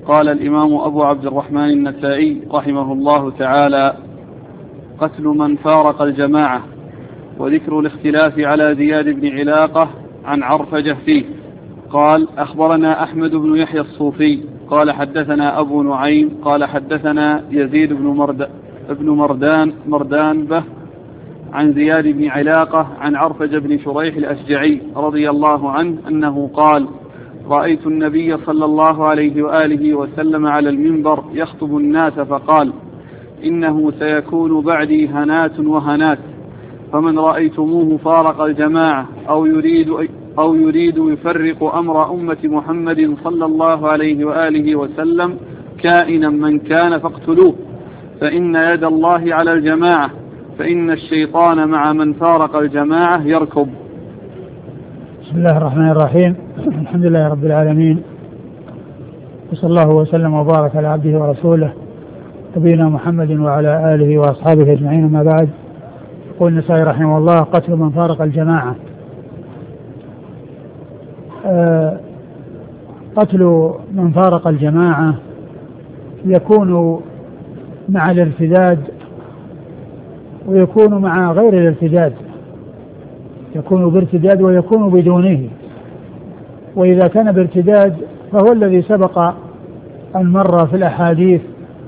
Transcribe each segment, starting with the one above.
قال الإمام أبو عبد الرحمن النسائي رحمه الله تعالى: قتل من فارق الجماعة. وذكر الاختلاف على زياد بن علاقة عن عرفجة فيه. قال: أخبرنا أحمد بن يحيى الصوفي قال حدثنا أبو نعيم قال حدثنا يزيد بن مردان به عن زياد بن علاقة عن عرفجة بن شريح الأشجعي رضي الله عنه أنه قال: رأيت النبي صلى الله عليه وآله وسلم على المنبر يخطب الناس فقال: إنه سيكون بعدي هنات وهنات، فمن رأيتموه فارق الجماعة أو يريد يفرق أمر أمة محمد صلى الله عليه وآله وسلم كائنا من كان فاقتلوه، فإن يد الله على الجماعة، فإن الشيطان مع من فارق الجماعة يركب. بسم الله الرحمن الرحيم. الحمد لله رب العالمين، وصلى الله وسلم وبارك على عبده ورسوله نبينا محمد وعلى آله وأصحابه أجمعين. ما بعد، يقول النسائي رحمه الله: قتل من فارق الجماعة. قتل من فارق الجماعة يكون مع الارتداد ويكون مع غير الارتداد، يكون بارتداد ويكون بدونه. وإذا كان بارتداد فهو الذي سبق أن مر في الأحاديث،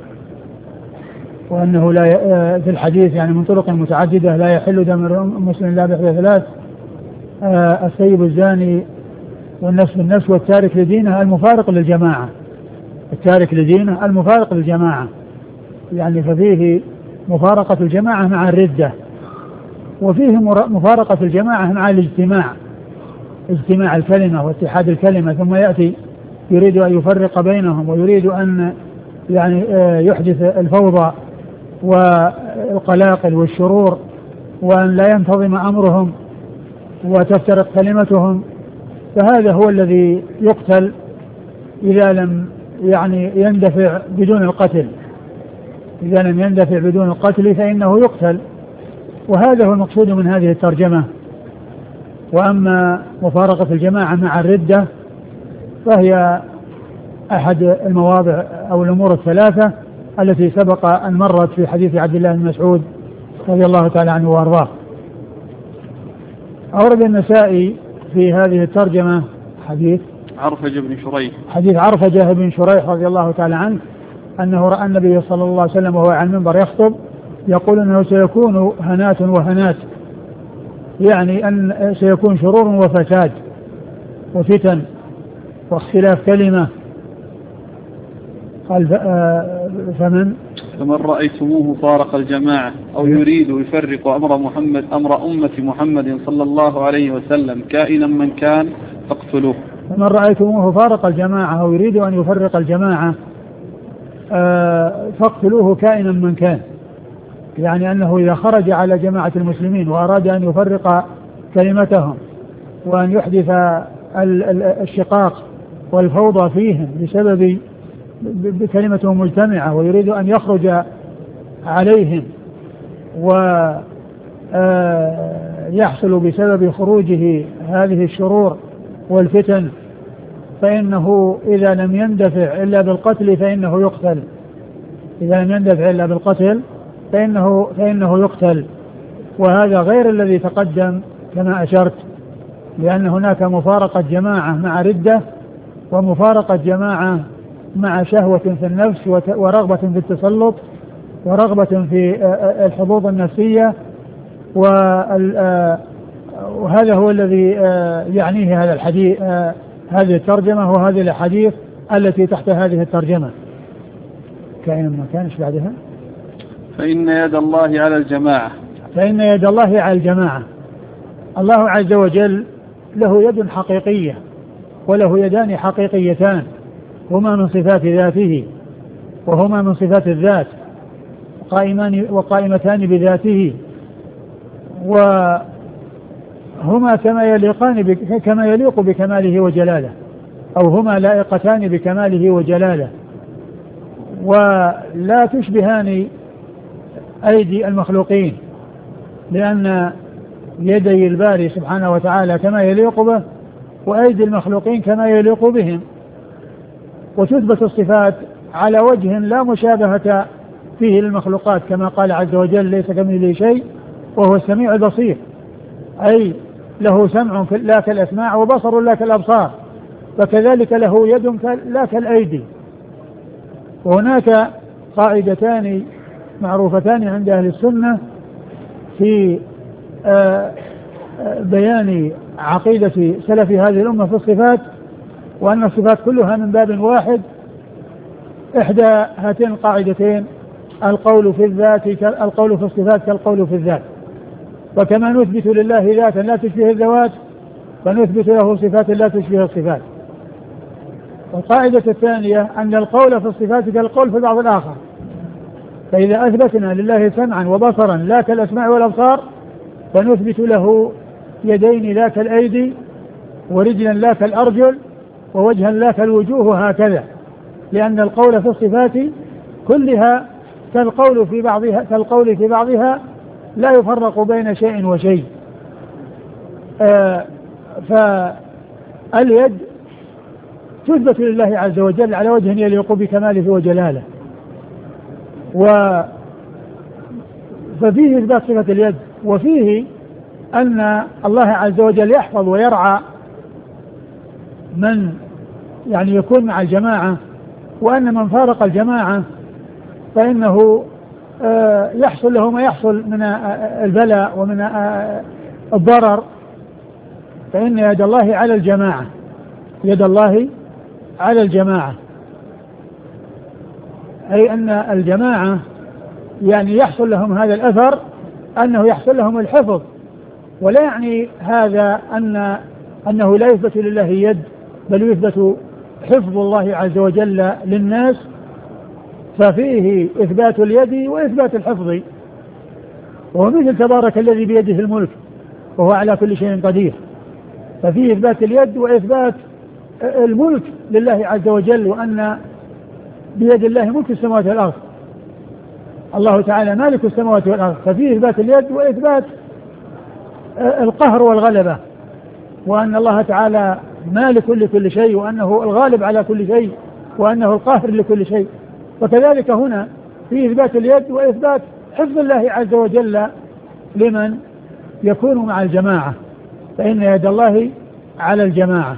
وأنه لا في الحديث يعني من طرق متعددة: لا يحل دم مسلم إلا بإحدى ثلاث: الثيب الزاني والنفس بالنفس والتارك لدينه المفارق للجماعة. التارك لدينه المفارق للجماعة، يعني ففيه مفارقة الجماعة مع الردة، وفيه مفارقة الجماعة مع الاجتماع، اجتماع الكلمة واتحاد الكلمة، ثم يأتي يريد أن يفرق بينهم ويريد أن يعني يحدث الفوضى والقلاقل والشرور، وأن لا ينتظم أمرهم وتفترق كلمتهم. فهذا هو الذي يقتل إذا لم يعني يندفع بدون القتل. إذا لم يندفع بدون القتل فإنه يقتل، وهذا هو المقصود من هذه الترجمة. وأما مفارقة الجماعة مع الردة فهي أحد المواضع أو الأمور الثلاثة التي سبق أن مرت في حديث عبد الله بن مسعود رضي الله تعالى عنه وأرضاه. أورد النسائي في هذه الترجمة حديث عرفجة بن شريح رضي الله تعالى عنه أنه رأى النبي صلى الله عليه وسلم وهو على المنبر يخطب يقول أنه سيكون هنات وهنات، يعني أن سيكون شرور وفساد وفتن واختلاف كلمة. قال: فمن رأيتموه فارق الجماعة أو يريد يفرق أمر أمة محمد صلى الله عليه وسلم كائنا من كان فاقتلوه. فمن رأيتموه فارق الجماعة أو يريد أن يفرق الجماعة فاقتلوه كائنا من كان، يعني أنه إذا خرج على جماعة المسلمين وأراد أن يفرق كلمتهم وأن يحدث الشقاق والفوضى فيهم بسبب بكلمتهم مجتمعة، ويريد أن يخرج عليهم ويحصل بسبب خروجه هذه الشرور والفتن، فإنه إذا لم يندفع إلا بالقتل فإنه يقتل. إذا لم يندفع إلا بالقتل فإنه يقتل. وهذا غير الذي تقدم كما أشرت، لأن هناك مفارقة جماعة مع ردة، ومفارقة جماعة مع شهوة في النفس ورغبة في التسلط ورغبة في الحظوظ النفسية، وهذا هو الذي يعنيه هذا الحديث، هذه الترجمة وهذه الحديث التي تحت هذه الترجمة. كائن ما كانش بعدها: فإن يد الله على الجماعة. فإن يد الله على الجماعة. الله عز وجل له يد حقيقية وله يدان حقيقيتان، هما من صفات ذاته وهما من صفات الذات، وقائمتان بذاته، وهما كما يليق بكماله وجلاله، أو هما لائقتان بكماله وجلاله، ولا تشبهان أيدي المخلوقين، لأن يدي الباري سبحانه وتعالى كما يليق به، وأيدي المخلوقين كما يليق بهم. وتثبت الصفات على وجه لا مشابهة فيه للمخلوقات، كما قال عز وجل: ليس كمثله شيء وهو السميع البصير، أي له سمع لا كالأسماع، وبصر لا كالأبصار، فكذلك له يد لا كالأيدي. وهناك قاعدتان معروفتان عند أهل السنة في بيان عقيدة سلف هذه الأمة في الصفات، وأن الصفات كلها من باب واحد. إحدى هاتين القاعدتين القول في الصفات كالقول في الذات، وكما نثبت لله ذاتا لا تشبه الذوات فنثبت له صفات لا تشبه الصفات. والقاعدة الثانية أن القول في الصفات كالقول في بعض الآخر، فإذا أثبتنا لله سمعا وبصرا لا كالأسماع والأبصار فنثبت له يدين لا كالأيدي، ورجلا لا كالأرجل، ووجها لا كالوجوه، هكذا، لأن القول في الصفات كلها كالقول في بعضها لا يفرق بين شيء وشيء. فاليد تثبت لله عز وجل على وجه يليق بكماله وجلاله، ففيه إثبات صفة اليد، وفيه أن الله عز وجل يحفظ ويرعى من يعني يكون مع الجماعة، وأن من فارق الجماعة فإنه يحصل له ما يحصل من البلاء ومن الضرر، فإن يد الله على الجماعة، يد الله على الجماعة، أي أن الجماعة يعني يحصل لهم هذا الأثر، أنه يحصل لهم الحفظ، ولا يعني هذا أنه لا يثبت لله يد، بل يثبت حفظ الله عز وجل للناس، ففيه إثبات اليد وإثبات الحفظ. ومثل تبارك الذي بيده الملك وهو على كل شيء قدير، ففيه إثبات اليد وإثبات الملك لله عز وجل، وأن بيد الله ملك السماوات والأرض، الله تعالى مالك السماوات والأرض، ففيه إثبات اليد وإثبات القهر والغلبة، وأن الله تعالى مالك لكل شيء، وأنه الغالب على كل شيء، وأنه القاهر لكل شيء. وكذلك هنا في إثبات اليد وإثبات حفظ الله عز وجل لمن يكون مع الجماعة، فإن يد الله على الجماعة.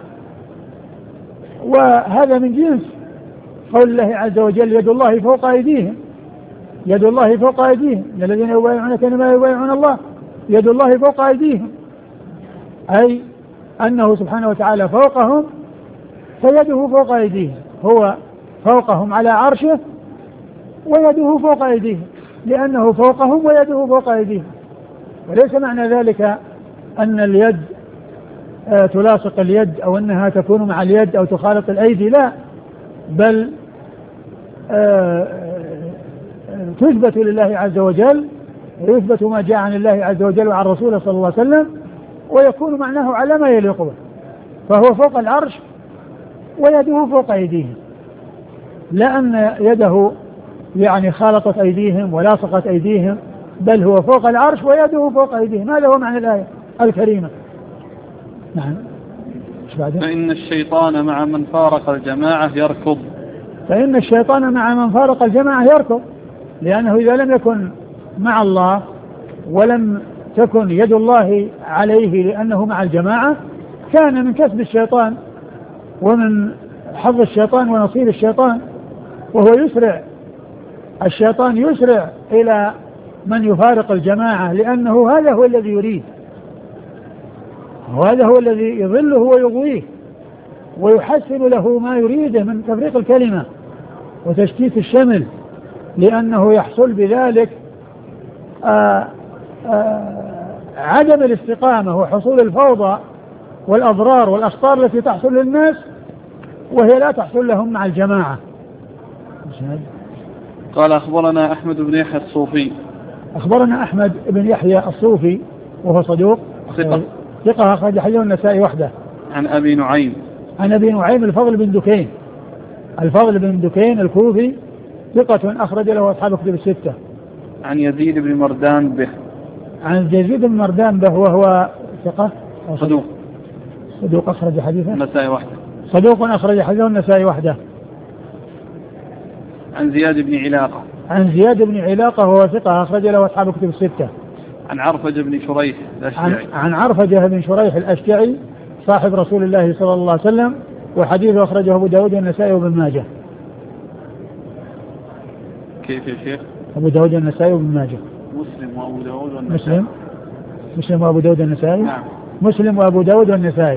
وهذا من جنس قول الله عز وجل: يد الله فوق أيديهم، يد الله فوق أيديهم، الذين يبايعونك إنما يبايعون الله، يد الله فوق أيديهم، أي أنه سبحانه وتعالى فوقهم فيده فوق أيديهم، هو فوقهم على عرشه ويده فوق أيديهم، لأنه فوقهم ويده فوق أيديهم. وليس معنى ذلك أن اليد تلاصق اليد أو أنها تكون مع اليد أو تخالط الأيدي، لا، بل تثبت لله عز وجل، ويثبت ما جاء عن الله عز وجل وعن رسوله صلى الله عليه وسلم، ويكون معناه على ما يليق به، فهو فوق العرش ويده فوق أيديهم، لا أن يده يعني خالطت أيديهم ولاصقت أيديهم، بل هو فوق العرش ويده فوق أيديهم. هذا هو معنى الآية الكريمة. نعم. فإن الشيطان مع من فارق الجماعة يركض، فإن الشيطان مع من فارق الجماعة يركض، لأنه إذا لم يكن مع الله ولم تكن يد الله عليه لأنه مع الجماعة كان من كسب الشيطان ومن حظ الشيطان ونصيب الشيطان، وهو يسرع، الشيطان يسرع إلى من يفارق الجماعة، لأنه هذا هو الذي يريد، وهذا هو الذي يضله ويغويه ويحسن له ما يريده من تفريق الكلمة وتشتيت الشمل، لأنه يحصل بذلك عدم الاستقامة وحصول الفوضى والأضرار والأخطار التي تحصل للناس وهي لا تحصل لهم مع الجماعة. قال: أخبرنا أحمد بن يحيى الصوفي. أخبرنا أحمد بن يحيى الصوفي وهو صدوق ثقة أخرج حديث النسائي وحده. عن أبي نعيم. عن أبي نعيم الفضل بن دكين الكوفي ثقة أخرج له أصحاب كتب الستة. عن يزيد بن مردان به. عن يزيد بن مردان به وهو ثقة صدوق أخرج حديثه النسائي وحده. صدوق أخرج حديثه النسائي وحده. عن زياد بن علاقة. عن زياد بن علاقة وهو ثقة أخرج له أصحاب الكتب الستة. عن عرفجة بن شريح الأشجعي. عن عرفجة بن شريح الأشجعي صاحب رسول الله صلى الله عليه وسلم، وحديثه أخرجه أبو داود والنسائي وابن ماجه. كيف يا شيخ؟ أبو داود والنسائي وابن ماجه. مسلم وأبو داود والنسائي. مسلم وأبو داود والنسائي. نعم. مسلم وأبو داود والنسائي.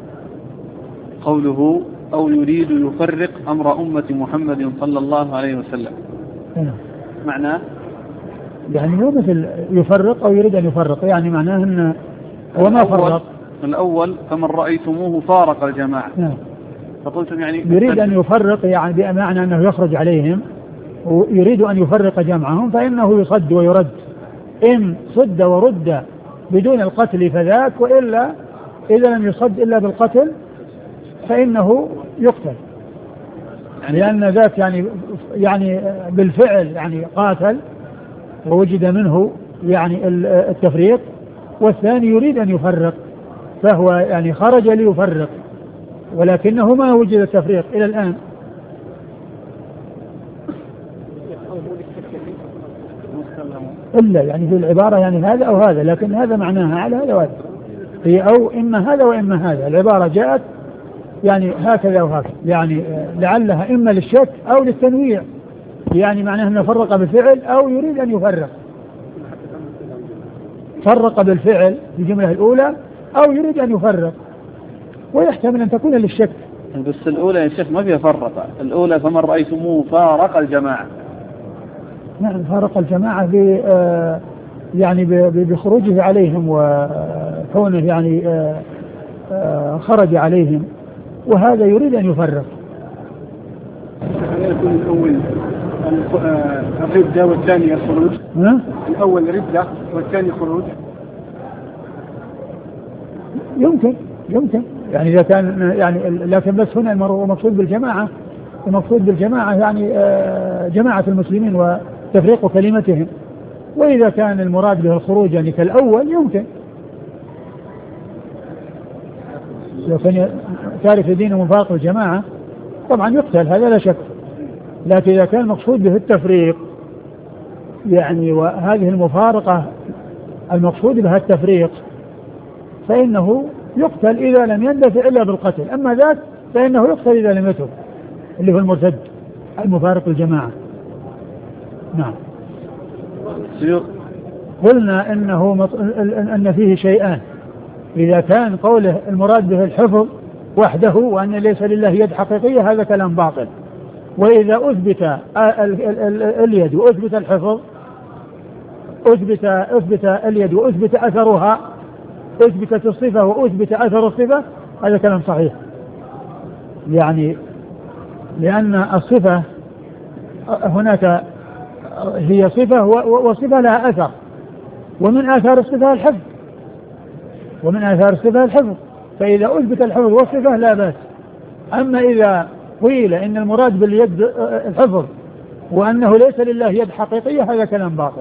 قوله أو يريد يفرق أمر أمة محمد صلى الله عليه وسلم. نعم. معناه يعني هو مثل يفرق أو يريد أن يفرق، يعني معناه أنه وما فرق. الأول فمن رأيتموه فارق الجماعة. نعم. فقلتم يعني يريد أن يفرق، يعني بمعنى أنه يخرج عليهم ويريد أن يفرق جمعهم، فإنه يصد ويرد. إن صد ورد بدون القتل فذاك، وإلا إذا لم يصد إلا بالقتل فإنه يقتل، لأن ذاك يعني بالفعل يعني قاتل ووجد منه يعني التفريق، والثاني يريد أن يفرق فهو يعني خرج ليفرق ولكنه ما وجد التفريق إلى الآن. إلا يعني في العبارة يعني هذا أو هذا، لكن هذا معناها على هذا وهذا، هي أو إما هذا وإما هذا. العبارة جاءت يعني هكذا وهكذا، يعني لعلها إما للشك أو للتنويع، يعني معناه أنه فرق بالفعل أو يريد أن يفرق. فرق بالفعل في الجملة الأولى أو يريد أن يفرق، ويحتمل أن تكون للشك. بس الأولى يا شيخ ما فيها فرق، الأولى فمن رأيتموه فارق الجماعة. نعم، فارق الجماعة يعني بخروجه عليهم وكونه يعني خرج عليهم، وهذا يريد أن يفرق. هل يكون الأول الردة والثاني الخروج؟ الأول ردة والثاني خروج؟ يمكن يعني إذا كان يعني، لكن بس هنا المقصود بالجماعة يعني جماعة المسلمين وتفريق كلمتهم، وإذا كان المراد به الخروج يعني كالأول يمكن، لو كان تارك الدين ومفارق الجماعة طبعا يقتل، هذا لا شك. لكن إذا كان المقصود به التفريق يعني وهذه المفارقة المقصود بها التفريق فإنه يقتل إذا لم يندفع إلا بالقتل، أما ذاك فإنه يقتل إذا لم يتب، اللي هو المرتد المفارق الجماعة. نعم. قلنا أن فيه شيئان، إذا كان قوله المراد به الحفظ وحده وأن ليس لله يد حقيقية هذا كلام باطل، وإذا أثبت اليد وأثبت الحفظ، أثبت اليد وأثبت أثرها، أثبتت الصفة وأثبت أثر الصفة، هذا كلام صحيح. يعني لأن الصفة هناك هي صفة وصفة لها أثر، ومن آثار الصفة الحفظ، فإذا أثبت الحفظ والصفة لا بأس. أما إذا قيل إن المراد باليد الحفظ وأنه ليس لله يد حقيقية هذا كلام باطل.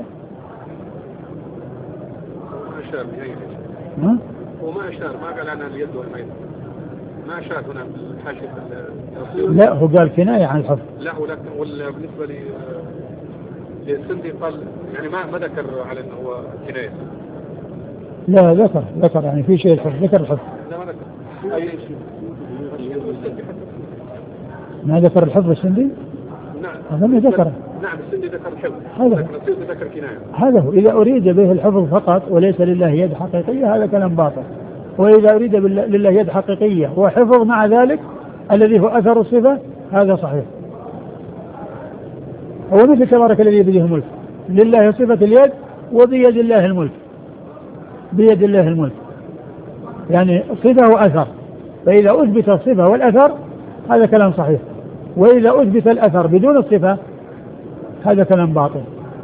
وما أشار ما قال أنا اليد والميت، ما أشار هنا بالحاشية. لا، هو قال كناية عن الحفظ. لا، ولكن بالنسبة للسندي قال يعني ما ذكر على أنه هو كناية. لا، ذكر يعني في شيء الحفظ، ذكر الحفظ. لا، ما ذكر أي شيء. ما ذكر الحفظ السندي؟ نعم. هذا ذكر. نعم، السندي ذكر الحفظ. هذا ذكر كناية. هذا هو. إذا أريد به الحفظ فقط وليس لله يد حقيقية هذا كلام باطل، وإذا أريد لله يد حقيقية وحفظ مع ذلك الذي هو أثر الصفة هذا صحيح. هو مثل تبارك الذي بيده الملك، لله صفة اليد وبيد الله الملك، بيد الله الملك يعني صفة وأثر، فإذا أثبت الصفة والأثر هذا كلام صحيح، وإذا أثبت الأثر بدون الصفة هذا كلام باطل.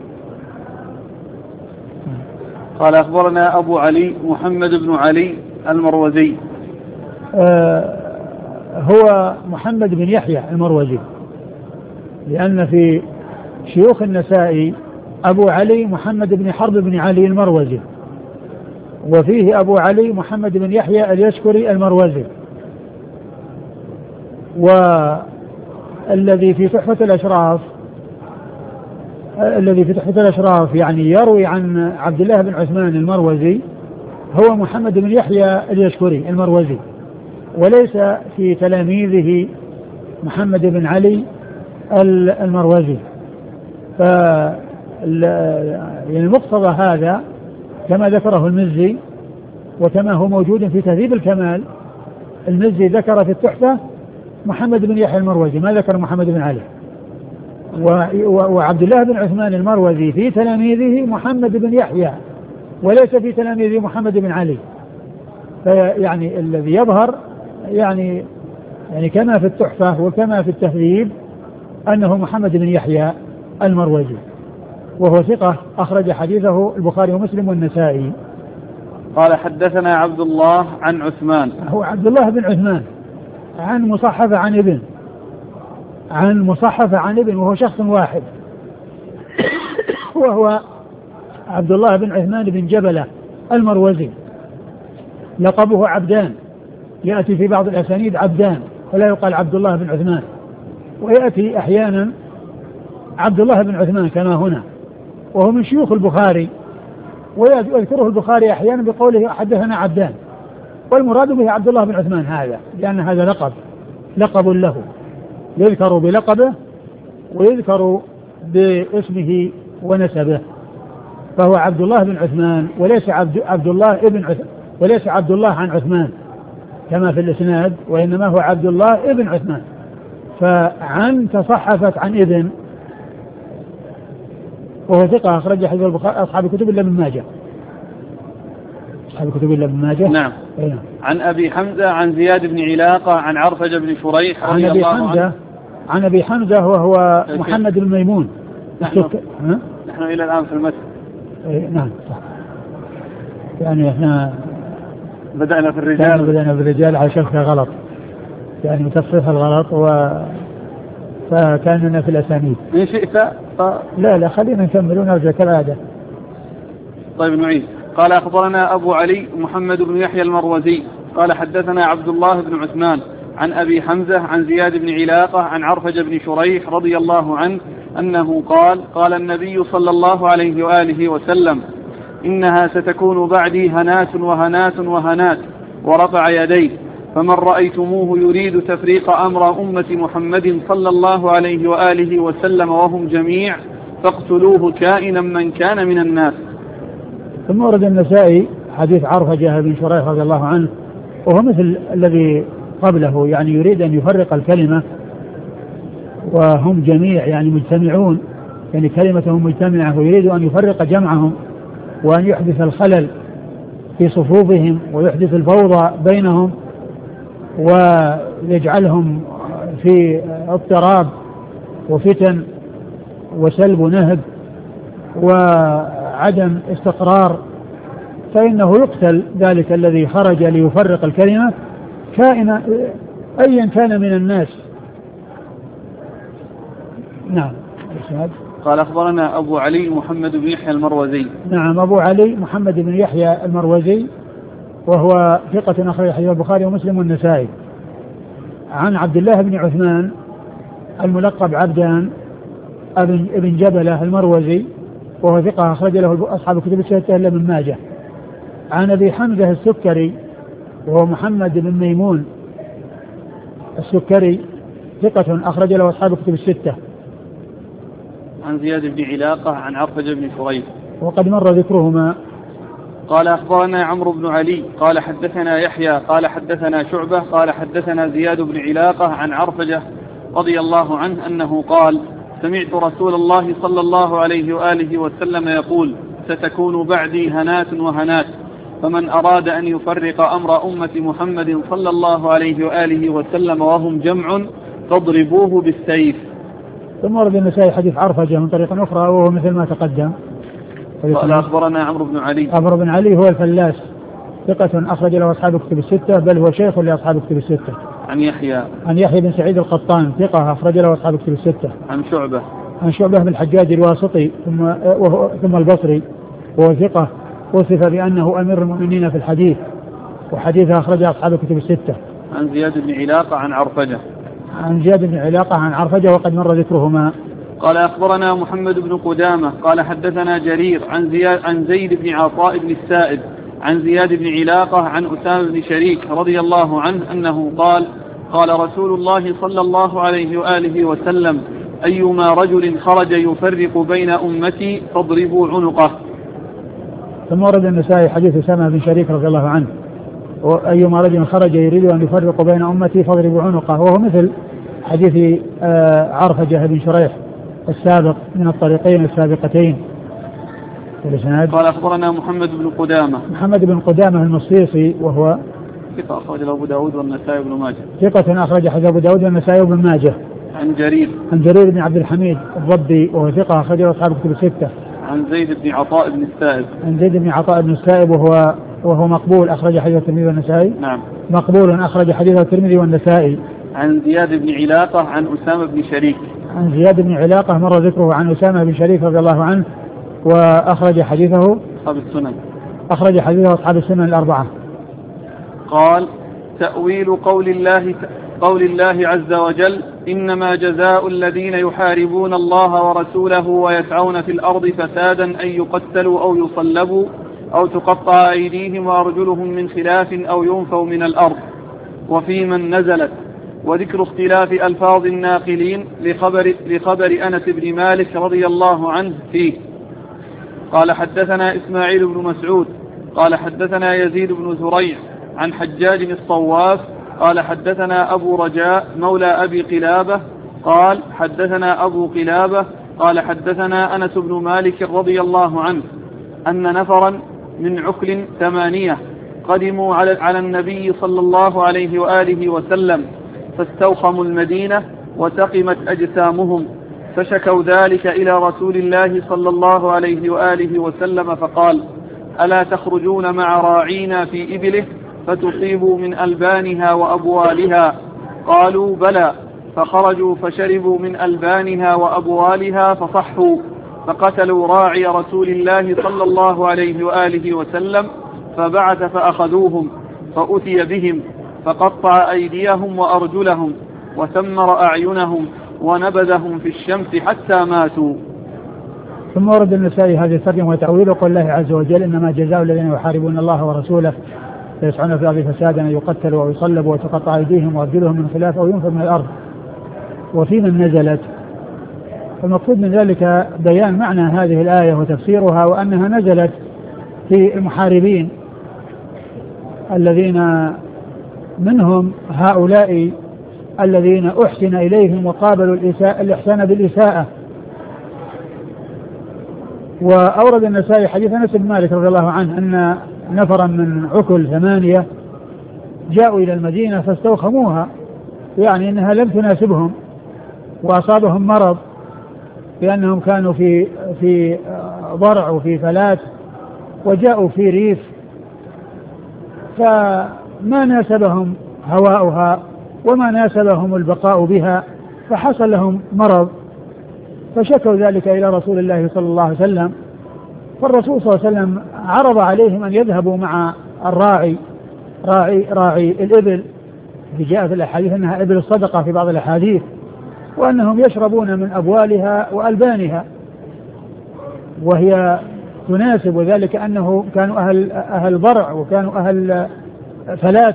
قال أخبرنا أبو علي محمد بن علي المروزي. هو محمد بن يحيى المروزي، لأن في شيوخ النسائي أبو علي محمد بن حرب بن علي المروزي، وفيه أبو علي محمد بن يحيى اليشكري المروزي. والذي في تحفة الأشراف الذي في تحفة الأشراف يعني يروي عن عبد الله بن عثمان المروزي هو محمد بن يحيى اليشكري المروزي، وليس في تلاميذه محمد بن علي المروزي. يعني مقتضى هذا كما ذكره المزي وكما هو موجود في تهذيب الكمال، المزي ذكر في التحفة محمد بن يحيى المروزي، ما ذكر محمد بن علي. وعبد الله بن عثمان المروزي في تلاميذه محمد بن يحيى وليس في تلاميذه محمد بن علي. فيعني الذي يظهر يعني كما في التحفة وكما في التهذيب أنه محمد بن يحيى المروزي، وهو ثقة أخرج حديثه البخاري ومسلم والنسائي. قال حدثنا عبد الله عن عثمان، هو عبد الله بن عثمان عن مصحف عن ابن وهو شخص واحد وهو عبد الله بن عثمان بن جبلة المروزي، لقبه عبدان، يأتي في بعض الأسانيد عبدان ولا يقال عبد الله بن عثمان، ويأتي أحيانا عبد الله بن عثمان كما هنا، وهو من شيوخ البخاري، ويذكره البخاري أحيانا بقوله حدثنا عبدان، والمراد به عبد الله بن عثمان هذا، لأن هذا لقب له، يذكر بلقبه ويذكر باسمه ونسبه، فهو عبد الله بن عثمان وليس عبد الله عن عثمان كما في الإسناد، وإنما هو عبد الله ابن عثمان. فعن تصحفت عن ابن، وهو ثقة أخرج حديث البخاري أصحاب الكتب إلا ابن ماجه. نعم. عن أبي حمزة عن زياد بن علاقة عن عرفجة بن شريح رضي الله عنه. عن أبي حمزة وهو محمد بن ميمون. نحن إلى الآن في المتن. نعم صح. يعني احنا بدأنا في الرجال على شرح غلط، يعني متصف الغلط فكاننا في الأسانيد. إن شئت لا خلينا نكمل ونرجع كالعادة. طيب نعيد. قال أخبرنا أبو علي محمد بن يحيى المروزي قال حدثنا عبد الله بن عثمان عن أبي حمزة عن زياد بن علاقة عن عرفجة بن شريح رضي الله عنه أنه قال النبي صلى الله عليه وآله وسلم: إنها ستكون بعدي هنات وهنات وهنات، ورفع يديه: فمن رأيتموه يريد تفريق أمر أمة محمد صلى الله عليه وآله وسلم وهم جميع فاقتلوه كائنا من كان من الناس. ثم ورد النسائي حديث عرفجة بن شريح رضي الله عنه، وهو مثل الذي قبله، يعني يريد أن يفرق الكلمة وهم جميع يعني مجتمعون، يعني كلمتهم مجتمعة، ويريد أن يفرق جمعهم وأن يحدث الخلل في صفوفهم ويحدث الفوضى بينهم ويجعلهم في اضطراب وفتن وسلب ونهب وعدم استقرار، فإنه يقتل ذلك الذي خرج ليفرق الكلمة كائنا أيا كان من الناس. نعم. قال أخبرنا أبو علي محمد بن يحيى المروزي. نعم، أبو علي محمد بن يحيى المروزي وهو ثقة أخرج حديث البخاري ومسلم والنسائي. عن عبد الله بن عثمان الملقب عبدان ابن جبلة المروزي وهو ثقة أخرج له أصحاب الكتب الستة إلا ابن ماجه. عن أبي حمزة السكري وهو محمد بن ميمون السكري ثقة أخرج له أصحاب الكتب الستة. عن زياد بن علاقة عن عرفجة بن شريح وقد مر ذكرهما. قال أخبرنا عمرو بن علي قال حدثنا يحيى قال حدثنا شعبة قال حدثنا زياد بن علاقة عن عرفجة رضي الله عنه أنه قال: سمعت رسول الله صلى الله عليه وآله وسلم يقول: ستكون بعدي هنات وهنات، فمن أراد أن يفرق أمر أمة محمد صلى الله عليه وآله وسلم وهم جمع فاضربوه بالسيف. ثم ورد النسائي حديث عرفجة من طريق أخرى وهو مثل ما تقدم. قال أخبرنا عمرو بن علي. عمرو بن علي هو الفلاس ثقة أخرج له أصحاب الكتب الستة، بل هو شيخ لأصحاب الكتب الستة. عن يحيى بن سعيد القطان ثقة أخرج له أصحاب الكتب الستة. عن شعبة بن الحجاج الواسطي ثم البصري وهو ثقة وصف بأنه أمير المؤمنين في الحديث، وحديثه أخرج أصحاب الكتب الستة. عن زياد بن علاقة عن عرفجة. عن زياد بن علاقة عن عرفجة وقد مر ذكرهما. قال أخبرنا محمد بن قدامة قال حدثنا جرير عن زيد بن عطاء بن السائب عن زياد بن علاقة عن أسامة بن شريك رضي الله عنه أنه قال قال رسول الله صلى الله عليه وآله وسلم أيما رجل خرج يفرق بين أمتي فاضربوا عنقه. ثم ورد النسائي حديث أسامة بن شريك رضي الله عنه أيما رجل خرج يريد أن يفرق بين أمتي فاضربوا عنقه، وهو مثل حديث عرفجة بن شريح السابق من الطريقين السابقتين. قال أخبرنا محمد بن قدامة المصيصي وهو ثقة أخرج أبو داود والنسائي بن ماجه. ثقة أخرج حديث أبو داود والنسائي بن ماجه. عن جرير بن عبد الحميد الضبي وهو ثقة أخرج أصحاب الكتب الستة. عن زيد بن عطاء بن السائب وهو مقبول أخرج حديث الترمذي والنسائي. نعم مقبول أخرج حديث الترمذي والنسائي. عن زياد بن علاقة عن أسامة بن شريك. عن زياد بن علاقة مر ذكره عن أسامة بن شريك رضي الله عنه وأخرج حديثه أصحاب السنن الأربعة. قال تأويل قول الله عز وجل إنما جزاء الذين يحاربون الله ورسوله ويسعون في الأرض فسادا أن يقتلوا أو يصلبوا أو تقطع أيديهم وأرجلهم من خلاف أو ينفوا من الأرض وفي من نزلت، وذكر اختلاف ألفاظ الناقلين لخبر أنس بن مالك رضي الله عنه فيه. قال حدثنا إسماعيل بن مسعود قال حدثنا يزيد بن زريع عن حجاج الصواف قال حدثنا أبو رجاء مولى أبي قلابة قال حدثنا أبو قلابة قال حدثنا أنس بن مالك رضي الله عنه أن نفرا من عكل 8 قدموا على النبي صلى الله عليه وآله وسلم فاستوخموا المدينة وسقمت أجسامهم، فشكوا ذلك إلى رسول الله صلى الله عليه وآله وسلم فقال ألا تخرجون مع راعينا في إبله فتصيبوا من ألبانها وأبوالها؟ قالوا بلى، فخرجوا فشربوا من ألبانها وأبوالها فصحوا، فقتلوا راعي رسول الله صلى الله عليه وآله وسلم، فبعث فأخذوهم فأتي بهم فقطع أيديهم وأرجلهم وثمر أعينهم ونبذهم في الشمس حتى ماتوا. ثم ورد النسائي هذه الترجمة وتأويله قول الله عز وجل إنما جزاء الذين يحاربون الله ورسوله يسعون في الأرض فسادا أن يقتلوا أو يصلبوا وتقطع أيديهم وأرجلهم من خلاف أو ينفوا من الأرض وفي من نزلت. فالمقصود من ذلك بيان معنى هذه الآية وتفسيرها، وأنها نزلت في المحاربين الذين منهم هؤلاء الذين أحسن إليهم وقابلوا الإحسان بالإساءة. وأورد النسائي حديث أنس بن مالك رضي الله عنه أن نفرا من عكل 8 جاءوا إلى المدينة فاستوخموها، يعني أنها لم تناسبهم وأصابهم مرض لأنهم كانوا في ضرع وفي فلات وجاءوا في ريف فما ناسبهم هواؤها وما ناسبهم البقاء بها، فحصل لهم مرض فشكوا ذلك إلى رسول الله صلى الله عليه وسلم. فالرسول صلى الله عليه وسلم عرض عليهم أن يذهبوا مع الراعي راعي الإبل، جاء في الأحاديث أنها إبل الصدقة في بعض الأحاديث، وأنهم يشربون من أبوالها وألبانها وهي تناسب، وذلك أنه كانوا أهل ضرع وكانوا أهل فلات،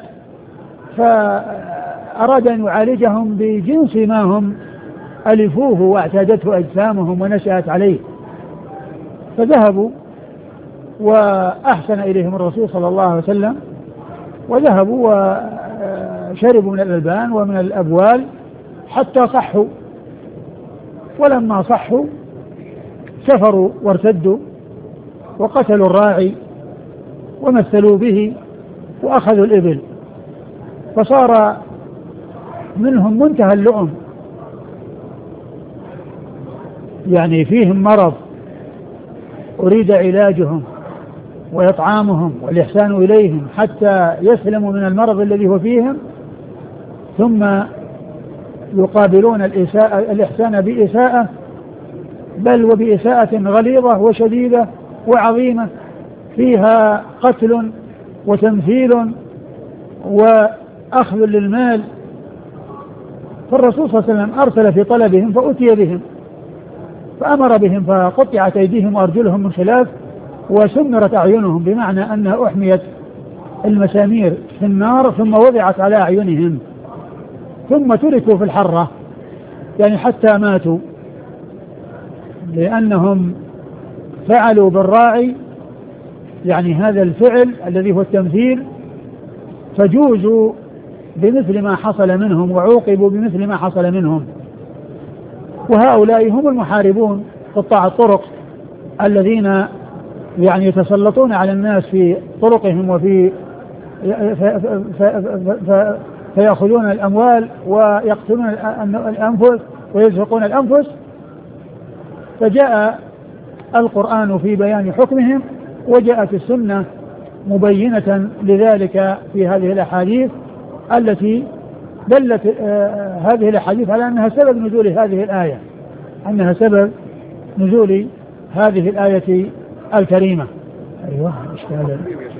فأراد أن يعالجهم بجنس ما هم ألفوه واعتادته أجسامهم ونشأت عليه. فذهبوا وأحسن إليهم الرسول صلى الله عليه وسلم، وذهبوا وشربوا من الألبان ومن الأبوال حتى صحوا، ولما صحوا سفروا وارتدوا وقتلوا الراعي ومثلوا به وأخذوا الإبل، فصار منهم منتهى اللؤم، يعني فيهم مرض أريد علاجهم وإطعامهم والإحسان إليهم حتى يسلموا من المرض الذي هو فيهم، ثم يقابلون الإحسان بإساءة، بل وبإساءة غليظة وشديدة وعظيمة فيها قتل وتمثيل وأخذ للمال. فالرسول صلى الله عليه وسلم أرسل في طلبهم فأتي بهم، فأمر بهم فقطعت أيديهم وأرجلهم من خلاف وسمرت أعينهم، بمعنى أنها أحميت المسامير في النار ثم وضعت على أعينهم ثم تركوا في الحرة يعني حتى ماتوا، لأنهم فعلوا بالراعي يعني هذا الفعل الذي هو التمثيل، فجوزوا بمثل ما حصل منهم وعوقبوا بمثل ما حصل منهم. وهؤلاء هم المحاربون قطاع الطرق الذين يعني يتسلطون على الناس في طرقهم وفي فيأخذون الأموال ويقتلون الأنفس ويزهقون الأنفس. فجاء القرآن في بيان حكمهم وجاءت السنة مبينة لذلك في هذه الأحاديث التي دلت هذه الأحاديث على أنها سبب نزول هذه الآية، أنها سبب نزول هذه الآية الكريمة. أيوة إشكال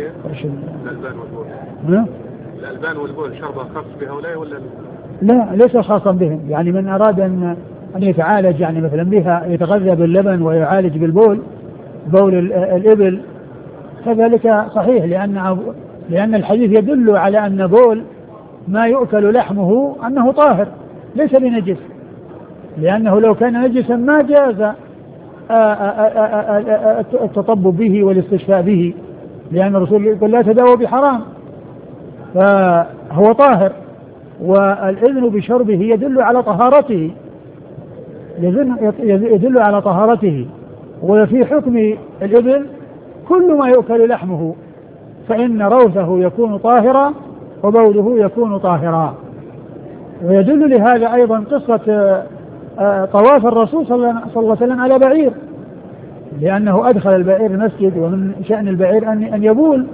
الألبان والبول شربة خاص بهؤلاء ولا لا؟ ليس خاصا بهم، يعني من أراد أن يتعالج يعني مثلا بها يتغذى باللبن ويعالج بالبول بول الإبل كذلك صحيح، لأن الحديث يدل على أن بول ما يؤكل لحمه أنه طاهر ليس بنجس، لأنه لو كان نجسا ما جاز التطبب به والاستشفاء به، لأن الرسول يقول لا تداووا بحرام، فهو طاهر. والإذن بشربه يدل على طهارته، يدل على طهارته. وفي حكم الإبل كل ما يؤكل لحمه فإن روثه يكون طاهرا وبوله يكون طاهرا. ويدل لهذا أيضا قصة طواف الرسول صلى الله عليه وسلم على بعير، لأنه أدخل البعير المسجد، ومن شأن البعير أن يبول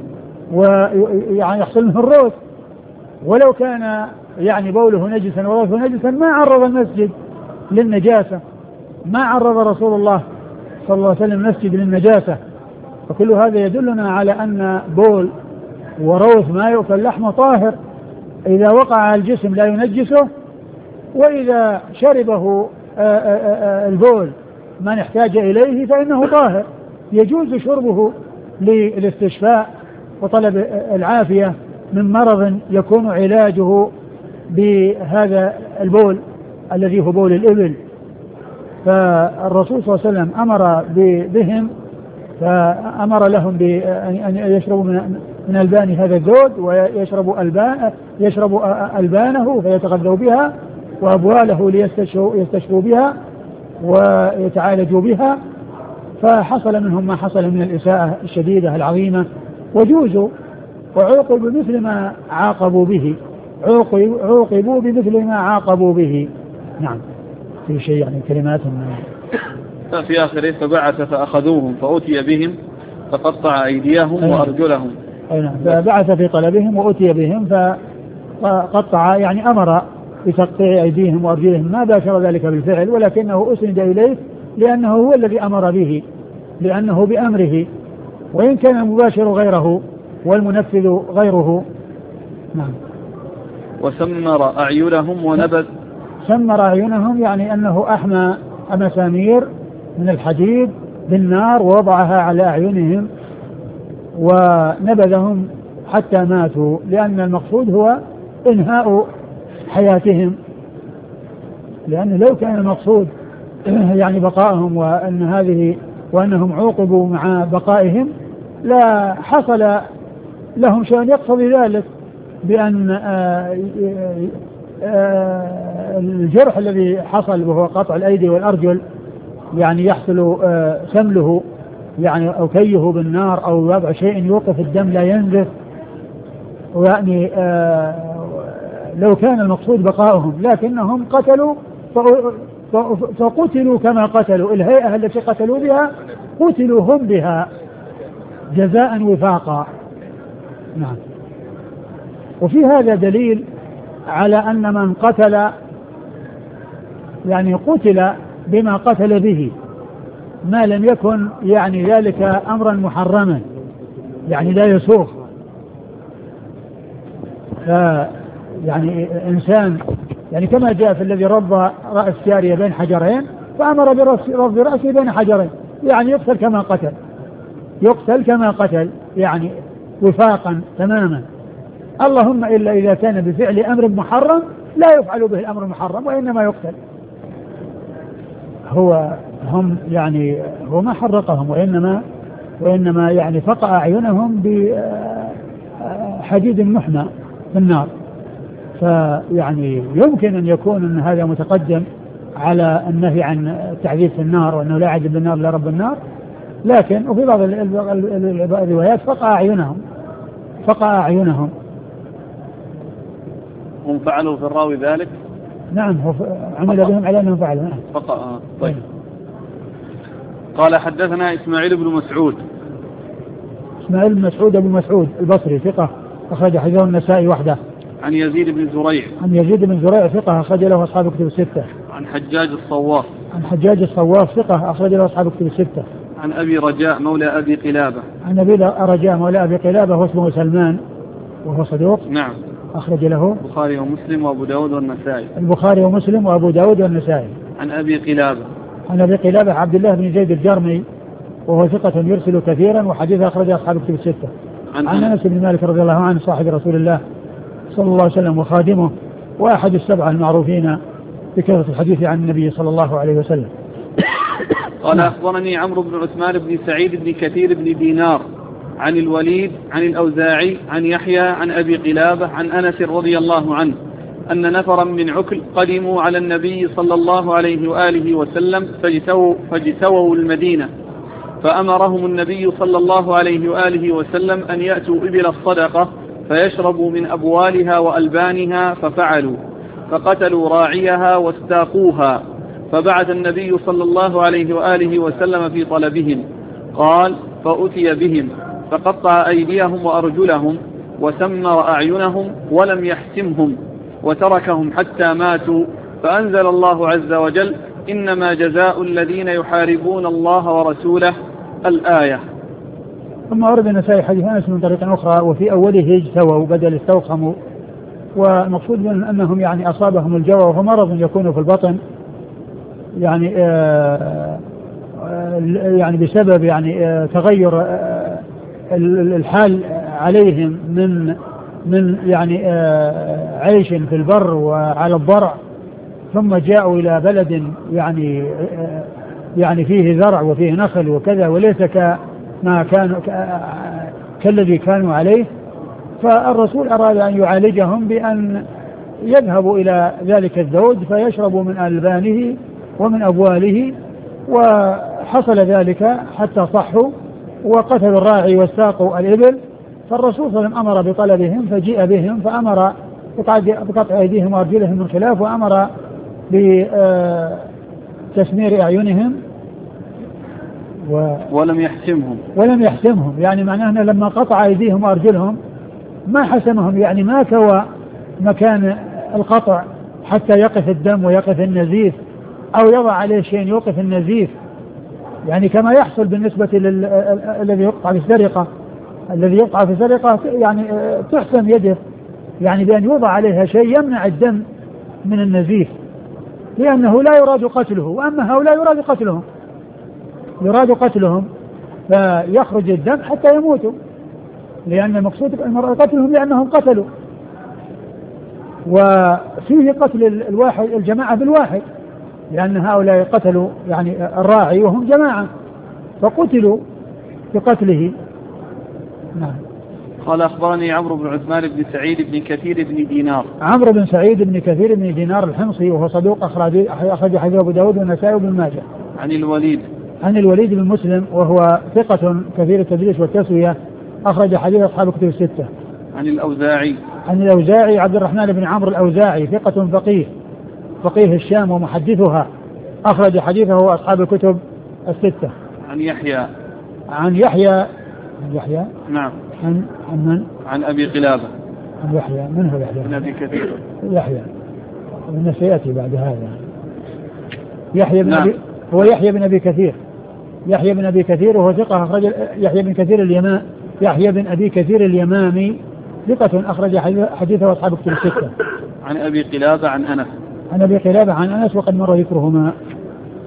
ويحصل منه الروث، ولو كان يعني بوله نجسا وروثه نجسا ما عرض المسجد للنجاسة، ما عرض رسول الله صلى الله عليه وسلم المسجد للنجاسة. فكل هذا يدلنا على أن بول وروث ما يؤكل لحمه طاهر إذا وقع على الجسم لا ينجسه، وإذا شربه البول من احتاج إليه فإنه طاهر يجوز شربه للاستشفاء وطلب العافية من مرض يكون علاجه بهذا البول الذي هو بول الإبل. فالرسول صلى الله عليه وسلم أمر بهم، فأمر لهم بأن يشربوا من ألبان هذا الزود ويشربوا ألبانه فيتغذوا بها، وأبواله ليستشفوا بها ويتعالجوا بها. فحصل منهم ما حصل من الإساءة الشديدة العظيمة، وجوزوا وعوقبوا بمثل ما عاقبوا به، عوقبوا بمثل ما عاقبوا به. نعم. في شيء يعني كلمات في آخره فبعث فأخذوهم فأتي بهم فقطع أيديهم وأرجلهم. فبعث في طلبهم وأتي بهم فقطع، يعني أمر بتقطيع أيديهم وأرجلهم، ما باشر ذلك بالفعل ولكنه أسند إليه لأنه هو الذي أمر به، لأنه بأمره، وإن كان المباشر غيره والمنفذ غيره. نعم. وسمر أعينهم ونبذ. سمر أعينهم يعني أنه أحمى مسامير من الحديد بالنار ووضعها على أعينهم ونبذهم حتى ماتوا، لأن المقصود هو إنهاء حياتهم، لأن لو كان المقصود يعني بقائهم وأنهم عوقبوا مع بقائهم لا حصل لهم شيء يقتضي ذلك، بأن الجرح الذي حصل وهو قطع الأيدي والأرجل يعني يحصل سمله يعني أو كيه بالنار أو وضع شيء يوقف الدم لا ينزف، يعني لو كان المقصود بقائهم، لكنهم قتلوا فقتلوا كما قتلوا، الهيئة التي قتلوا بها قتلوا هم بها جزاء وفاقا. نعم. وفي هذا دليل على أن من قتل يعني قتل بما قتل به ما لم يكن يعني ذلك أمرا محرما، يعني لا يسوغ. يعني إنسان يعني كما جاء في الذي ربى رأس جارية بين حجرين، فأمر برفض رأسه بين حجرين، يعني يقتل كما قتل يعني وفاقا تماما. اللهم إلا إذا كان بفعل أمر محرم لا يفعل به الأمر المحرم وإنما يقتل. هم يعني هو ما حرقهم وإنما يعني فقع أعينهم بحديد محمى في النار. فيعني يمكن أن يكون أن هذا متقدم على النهي عن التعذيب في النار وأنه لا يعذب بالنار إلا رب النار، لكن وفي بعض الروايات فقع أعينهم. هم فعلوا في الراوي ذلك؟ نعم، هو عمل بهم على أنهم فعلوا. نعم. فقع. طيب. قال حدثنا إسماعيل بن مسعود. إسماعيل بن مسعود أبو مسعود البصري ثقة أخرج حديثه النسائي وحده. عن يزيد بن زريع ثقة أخرج له أصحاب الكتب الستة. عن حجاج الصواف ثقة أخرج له أصحاب الكتب الستة. عن أبي رجاء مولى أبي قلابة هو اسمه سلمان وهو صدوق. نعم. أخرج له البخاري ومسلم وأبو داود والنسائي. عن أبي قلابة عبد الله بن زيد الجرمي وهو ثقة يرسل كثيرا وحديث أخرج أصحاب الكتب الستة. عن أنس بن مالك رضي الله عنه صاحب رسول الله صلى الله عليه وسلم وخادمه وأحد السبعة المعروفين بكثرة الحديث عن النبي صلى الله عليه وسلم. قال أخبرني عمرو بن عثمان بن سعيد بن كثير بن دينار عن الوليد عن الأوزاعي عن يحيى عن أبي قلابة عن أنس رضي الله عنه أن نفرا من عكل قدموا على النبي صلى الله عليه وآله وسلم فاجتووا المدينة، فأمرهم النبي صلى الله عليه وآله وسلم أن يأتوا إبل الصدقة فيشربوا من أبوالها وألبانها، ففعلوا فقتلوا راعيها واستاقوها، فبعث النبي صلى الله عليه وآله وسلم في طلبهم. قال فأتي بهم فقطع أيديهم وأرجلهم وسمر أعينهم ولم يحسمهم وتركهم حتى ماتوا، فأنزل الله عز وجل إنما جزاء الذين يحاربون الله ورسوله الآية. ثم أورد النسائي حديث أنس من طريق أخرى وفي أوله اجتووا بدل استوخموا، والمقصود أنهم يعني أصابهم الجوع وهو مرض يكون في البطن يعني بسبب يعني تغير الحال عليهم من يعني عيش في البر وعلى الضرع، ثم جاءوا إلى بلد يعني فيه زرع وفيه نخل وكذا وليس كما كانوا كالذي كانوا عليه، فالرسول أراد أن يعالجهم بأن يذهبوا إلى ذلك الزوج فيشربوا من ألبانه ومن أبواله، وحصل ذلك حتى صحوا وقتلوا الراعي واستاقوا الإبل. فالرسول صلى الله عليه وسلم أمر بطلبهم فجيء بهم فأمر بقطع أيديهم وأرجلهم من خلاف، وأمر بتسمير أعينهم ولم يحسمهم يعني معناه أنه لما قطع أيديهم وأرجلهم ما حسمهم، يعني ما كوى مكان القطع حتى يقف الدم ويقف النزيف أو يضع عليه شيء يوقف النزيف، يعني كما يحصل بالنسبة الذي يقطع في السرقة يعني تحسم يده يعني بأن يوضع عليها شيء يمنع الدم من النزيف، لأنه لا يراد قتله، وأما هؤلاء يراد قتلهم فيخرج الدم حتى يموتوا، لأن المقصود قتلهم لأنهم قتلوا، وفيه قتل الجماعة بالواحد، لأن هؤلاء قتلوا يعني الراعي وهم جماعة فقتلوا بقتله. نعم. قال أخبرني عمرو بن عثمان بن سعيد بن كثير بن دينار. عمرو بن سعيد بن كثير بن دينار الحمصي وهو صدوق أخرج حديث أبو داود والنسائي وابن ماجه. عن الوليد بن مسلم وهو ثقة كثير التدليس والتسوية أخرج حديث أصحاب الكتب الستة. عن الأوزاعي عبد الرحمن بن عمرو الأوزاعي ثقة فقيه الشام ومحدثها أخرج حديثه أصحاب الكتب الستة. عن يحيى نعم. عن من؟ عن أبي قلابة. عن يحيى، من هو يحيى؟ بن أبي كثير. يحيى من سيأتي بعد هذا. يحيى بن نعم. هو يحيى بن أبي كثير. يحيى بن أبي كثير وهو ثقة أخرج يحيى بن أبي كثير اليمامي ثقة أخرج حديثه أصحاب الكتب الستة. عن أبي قلابة عن أنس. وقد مر ذكرهما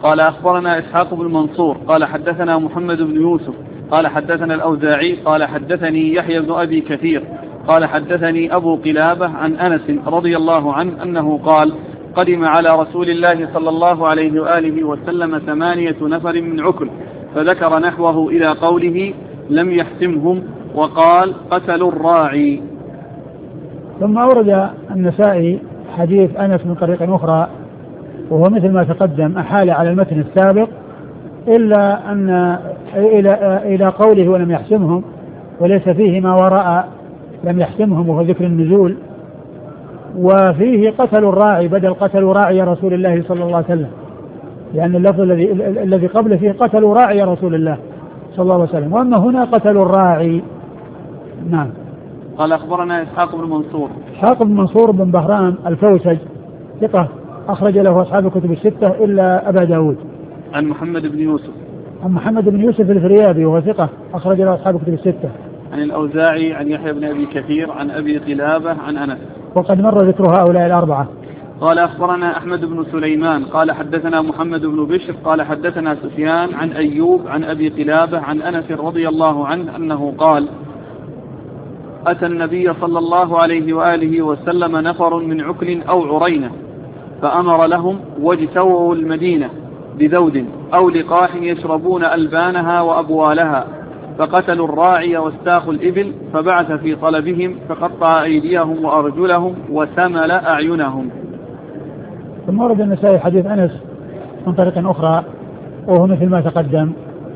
قال أخبرنا إسحاق بن منصور قال حدثنا محمد بن يوسف قال حدثنا الأوزاعي قال حدثني يحيى بن أبي كثير قال حدثني أبو قلابة عن أنس رضي الله عنه أنه قال قدم على رسول الله صلى الله عليه وآله وسلم 8 نفر من عكل، فذكر نحوه إلى قوله لم يحسمهم، وقال قتلوا الراعي. ثم أورد النسائي حديث أنس من طريق أخرى، وهو مثل ما تقدم، أحال على المتن السابق إلا أن إلى قوله ولم يحسمهم، وليس فيه ما وراء لم يحسمهم وهو ذكر النزول، وفيه قتلوا الراعي بدل قتلوا راعي رسول الله صلى الله عليه وسلم، لأن اللفظ الذي قبله فيه قتلوا راعي رسول الله صلى الله عليه وسلم، وأما هنا قتلوا الراعي. نعم. قال أخبرنا إسحاق بن منصور. إسحاق بن منصور بن بهرام الفوسج ثقة أخرج له أصحاب الكتب الستة إلا أبا داود. عن محمد بن يوسف. عن محمد بن يوسف الفريابي وهو ثقة أخرج له أصحاب الكتب الستة. عن الأوزاعي عن يحيى بن أبي كثير عن أبي قلابة عن أنس. وقد مر ذكر هؤلاء الأربعة. قال أخبرنا أحمد بن سليمان قال حدثنا محمد بن بشر قال حدثنا سفيان عن أيوب عن أبي قلابة عن أنس رضي الله عنه أنه قال أتى النبي صلى الله عليه وآله وسلم نفر من عكل أو عرينة فأمر لهم واجتووا المدينة بذود أو لقاح يشربون ألبانها وأبوالها، فقتلوا الراعي واستاخوا الإبل، فبعث في طلبهم فقطع أيديهم وأرجلهم وسمل أعينهم. ثم ورد النسائي حديث أنس من طريق أخرى وهو مثل ما تقدم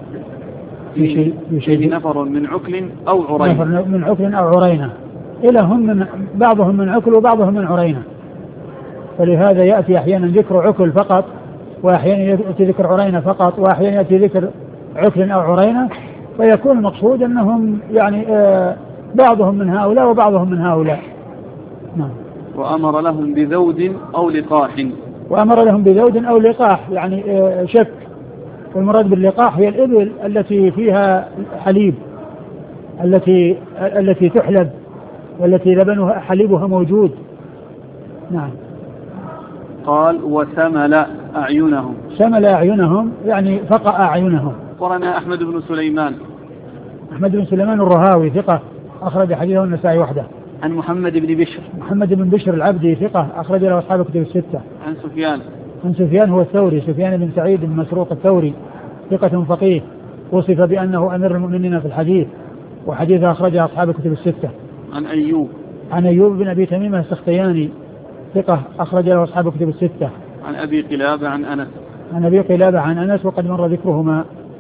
في نفر من عكل أو عرينة. نفر من عكل أو عرينة، إلى هم بعضهم من عكل وبعضهم من عرينة، فلهذا يأتي أحيانا ذكر عكل فقط، وأحيانا يأتي ذكر عرينة فقط، وأحيانا يأتي ذكر عكل أو عرينة، فيكون المقصود أنهم يعني بعضهم من هؤلاء وبعضهم من هؤلاء. نعم. وأمر لهم بذود أو لقاح. وأمر لهم بذود أو لقاح، يعني شك، والمراد باللقاح هي الإبل التي فيها حليب، التي تحلب والتي لبنها حليبها موجود. نعم. قال وسمل أعينهم. سمل أعينهم يعني فقأ أعينهم. قرنا أحمد بن سليمان. أحمد بن سليمان الرهاوي ثقة أخرج حديثه النسائي وحده. عن محمد بن بشر. محمد بن بشر العبدي ثقة أخرج له أصحاب الكتب الستة. عن سفيان. عن سفيان هو الثوري، سفيان بن سعيد بن مسروق الثوري ثقة فقيه، وصف بأنه أمير المؤمنين في الحديث، وحديثه أخرجه أصحاب الكتب الستة. عن أيوب. عن أيوب بن أبي تميمة السختياني ثقة أخرج له أصحاب الكتب الستة. عن أبي قلابة عن أنس. عن أبي قلابة عن أنس وقد مر ذكرهما.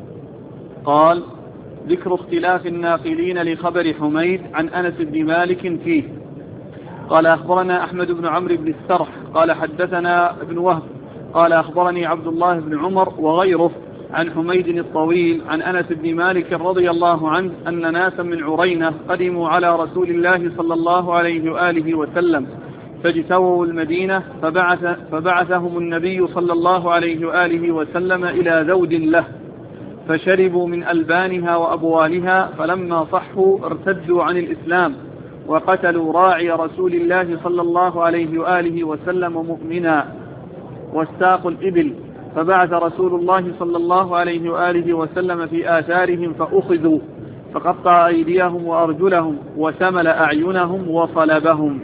قال ذكر اختلاف الناقلين لخبر حميد عن أنس بن مالك فيه. قال أخبرنا أحمد بن عمرو بن السرح قال حدثنا ابن وهب قال أخبرني عبد الله بن عمر وغيره عن حميد الطويل عن أنس بن مالك رضي الله عنه أن ناسا من عرينة قدموا على رسول الله صلى الله عليه وآله وسلم فاجتووا المدينة، فبعثهم النبي صلى الله عليه وآله وسلم إلى ذود له، فشربوا من ألبانها وأبوالها، فلما صحوا ارتدوا عن الإسلام وقتلوا راعي رسول الله صلى الله عليه وآله وسلم مؤمنا واستاقوا الإبل، فبعث رسول الله صلى الله عليه وآله وسلم في آثارهم فأخذوا، فقطع أيديهم وأرجلهم وسمل أعينهم وصلبهم.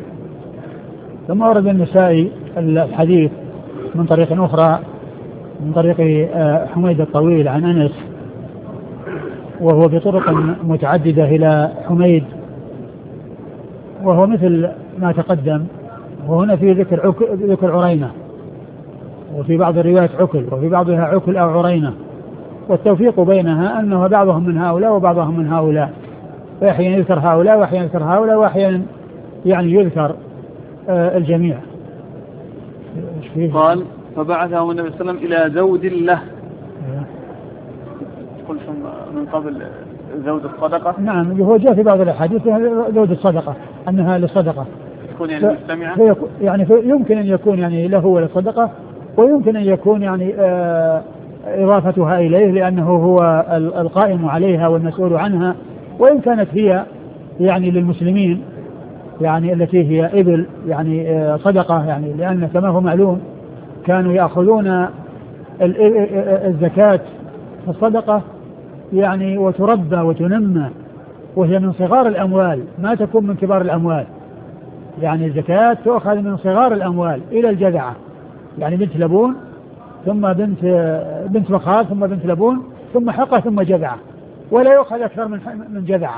ثم ورد النسائي الحديث من طريق أخرى من طريق حميد الطويل عن أنس، وهو بطرق متعددة إلى حميد، وهو مثل ما تقدم، وهنا في ذكر عرينة، وفي بعض الروايات عكل، وفي بعضها عكل أو عرينة، والتوفيق بينها أنه بعضهم من هؤلاء وبعضهم من هؤلاء، فأحيانا يذكر هؤلاء وأحيانا يذكر هؤلاء وأحيانا يعني يذكر الجميع. قال فبعثه النبي صلى الله عليه وسلم إلى ذود له. قلتم من قبل ذود الصدقة. نعم، هو جاء في بعض الأحاديث ذود الصدقة أنها للصدقة، تكون يعني مجتمعة، يعني يمكن أن يكون يعني له وللصدقة، ويمكن أن يكون يعني إضافتها إليه لأنه هو القائم عليها والمسؤول عنها، وإن كانت هي يعني للمسلمين يعني التي هي إبل يعني صدقة، يعني لأن كما هو معلوم كانوا يأخذون الزكاة الصدقة يعني وتربى وتنمى، وهي من صغار الأموال ما تكون من كبار الأموال. يعني الزكاة تؤخذ من صغار الأموال إلى الجذعة، يعني بنت لبون ثم بنت مخاض ثم بنت لبون ثم حقة ثم جذعة، ولا يؤخذ أكثر من جذعة.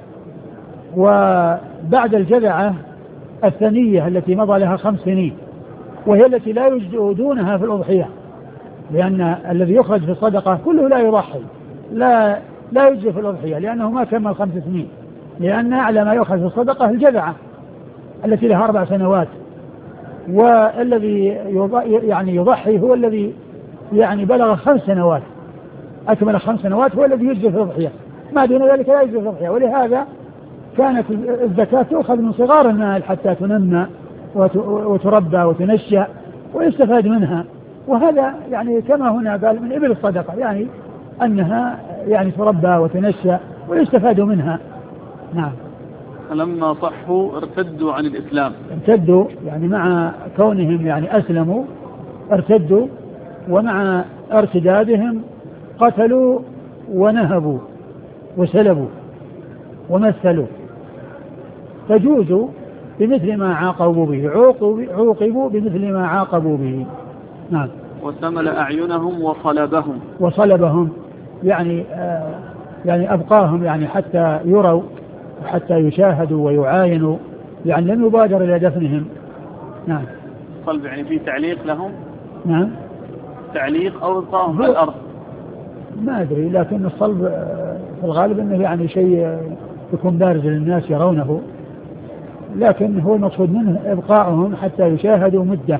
وبعد الجذعة الثانية التي مضى لها 5 سنين، وهي التي لا يجزئ دونها في الأضحية، لأن الذي يخرج في الصدقة كله لا يضحي، لا يجزئ في الأضحية لأنه ما كمل 5 سنين، لأن أعلى ما يؤخذ في الصدقة الجذعة التي لها 4 سنوات. والذي يعني يضحي هو الذي يعني بلغ 5 سنوات، أكمل 5 سنوات، هو الذي يجزئ في الأضحية، ما دون ذلك لا يجزئ في الأضحية. ولهذا كانت الزكاة تؤخذ من صغار المال حتى تنمى وتربى وتنشأ ويستفاد منها. وهذا يعني كما هنا قال من إبل الصدقة، يعني أنها يعني تربى وتنشأ ويستفاد منها. نعم. فلما صحوا ارتدوا عن الإسلام. ارتدوا يعني مع كونهم يعني أسلموا ارتدوا، ومع ارتدادهم قتلوا ونهبوا وسلبوا ومثلوا، فجوزوا بمثل ما عاقبوا به، عوقبوا بمثل ما عاقبوا به. نعم. وسمل أعينهم وصلبهم يعني يعني أبقاهم يعني حتى يروا وحتى يشاهدوا ويعاينوا، يعني لم يبادر إلى دفنهم. نعم. صلب يعني في تعليق لهم. نعم. تعليق أو إلقاهم على الأرض ما أدري، لكن الصلب في الغالب أنه يعني شيء يكون بارز للناس يرونه، لكن هو المقصود منه إبقاؤهم حتى يشاهدوا مدة.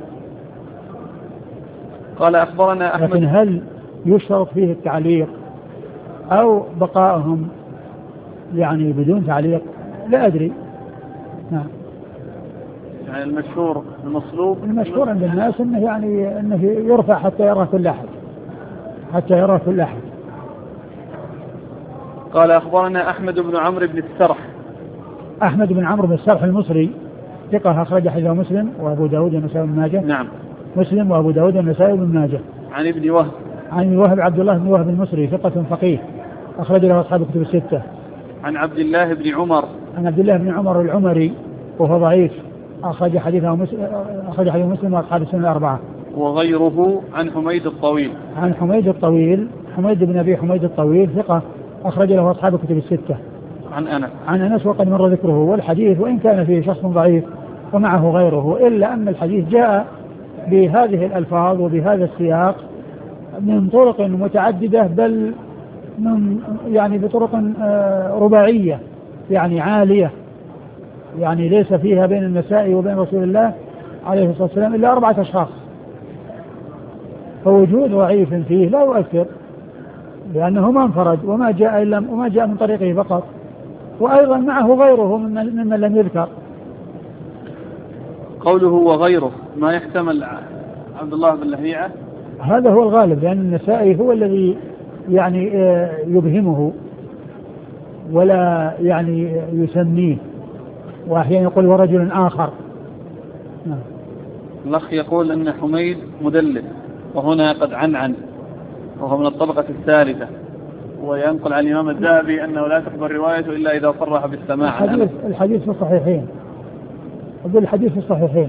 قال أخبرنا أحمد. لكن هل يشترط فيه التعليق أو بقائهم يعني بدون تعليق؟ لا أدري. نعم. يعني المشهور المشهور عند الناس أنه يعني أنه يرفع حتى يرى كل أحد. قال أخبرنا أحمد بن عمرو بن السرح. أحمد بن عمرو بن السرح المصري ثقة، أخرج حديثه مسلم وأبو داود والنسائي بن ماجه. نعم. مسلم وأبو داود والنسائي بن ماجه. عن ابن وهب. عن وهب عبد الله بن وهب المصري ثقة فقيه، أخرج له أصحاب الكتب الستة. عن عبد الله بن عمر. عن عبد الله بن عمر العمري وهو ضعيف، أخرج حديثه مسلم وأصحاب السنة الأربعة. وغيره عن حميد الطويل. عن حميد الطويل، حميد بن أبي حميد الطويل ثقة، أخرج له أصحاب الكتب الستة. عن أنس وقد مر ذكره. والحديث وإن كان فيه شخص ضعيف ومعه غيره، إلا أن الحديث جاء بهذه الألفاظ وبهذا السياق من طرق متعددة، بل من يعني بطرق رباعية يعني عالية، يعني ليس فيها بين النسائي وبين رسول الله عليه الصلاة والسلام إلا 4 أشخاص، فوجود ضعيف فيه لا يؤثر، لأنه ما انفرد وما جاء من طريقه فقط، وأيضا معه غيره ممن لم يذكر. قوله وغيره ما يحتمل عبد الله بن لهيعة، هذا هو الغالب، لأن النسائي هو الذي يعني يبهمه ولا يعني يسميه، وأحيانا يقول ورجل آخر. الأخ يقول أن حميد مدلس، وهنا قد عنعن وهو من الطبقة الثالثة، وينقل عن الإمام الذهبي أنه لا تقبل روايته إلا إذا صرح بالسماع. الحديث في الصحيحين، أقول الحديث في الصحيحين.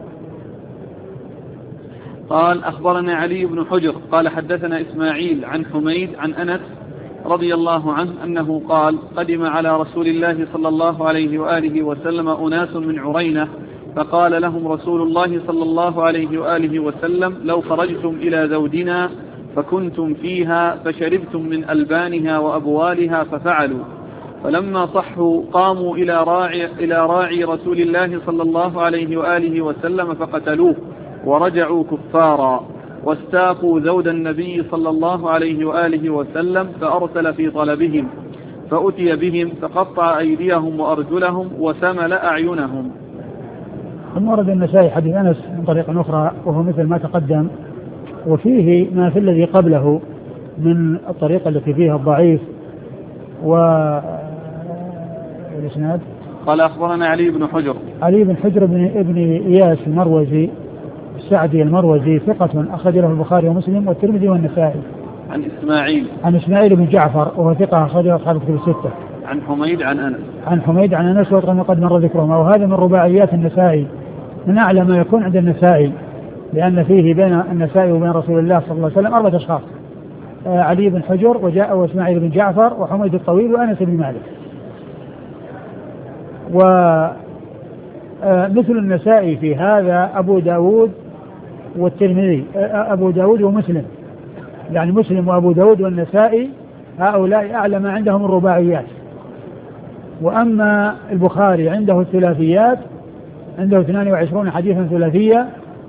قال أخبرنا علي بن حجر قال حدثنا إسماعيل عن حميد عن أنس رضي الله عنه أنه قال قدم على رسول الله صلى الله عليه وآله وسلم أناس من عرينة، فقال لهم رسول الله صلى الله عليه وآله وسلم لو خرجتم إلى زودنا فكنتم فيها فشربتم من ألبانها وأبوالها، ففعلوا. فلما صحوا قاموا إلى راعي رسول الله صلى الله عليه وآله وسلم فقتلوه ورجعوا كفارا، واستاقوا زود النبي صلى الله عليه وآله وسلم فأرسل في طلبهم، فأتي بهم فقطع أيديهم وأرجلهم وسمل أعينهم. ثم ورد النسائي حديث أنس من طريق أخرى وهو مثل ما تقدم، وفيه ما في الذي قبله من الطريقة التي فيها الضعيف قال أخبرنا علي بن حجر. علي بن حجر ابن إياس المروزي السعدي المروزي ثقة أخرج له البخاري ومسلم والترمذي والنسائي. عن إسماعيل بن جعفر وهو ثقة أخرج له أصحاب الكتب الستة. عن حميد عن أنس. عن حميد عن أنس وقد مر ذكرهما. وهذا من رباعيات النسائي، من أعلى ما يكون عند النسائي، لأن فيه بين النسائي وبين رسول الله صلى الله عليه وسلم 4 أشخاص: علي بن حجر وإسماعيل بن جعفر وحميد الطويل وأنس بن مالك. ومثل النسائي في هذا أبو داود والترمذي، أبو داود ومسلم، يعني مسلم وأبو داود والنسائي هؤلاء أعلى ما عندهم الرباعيات. وأما البخاري عنده الثلاثيات، عنده 22 حديثا ثلاثية،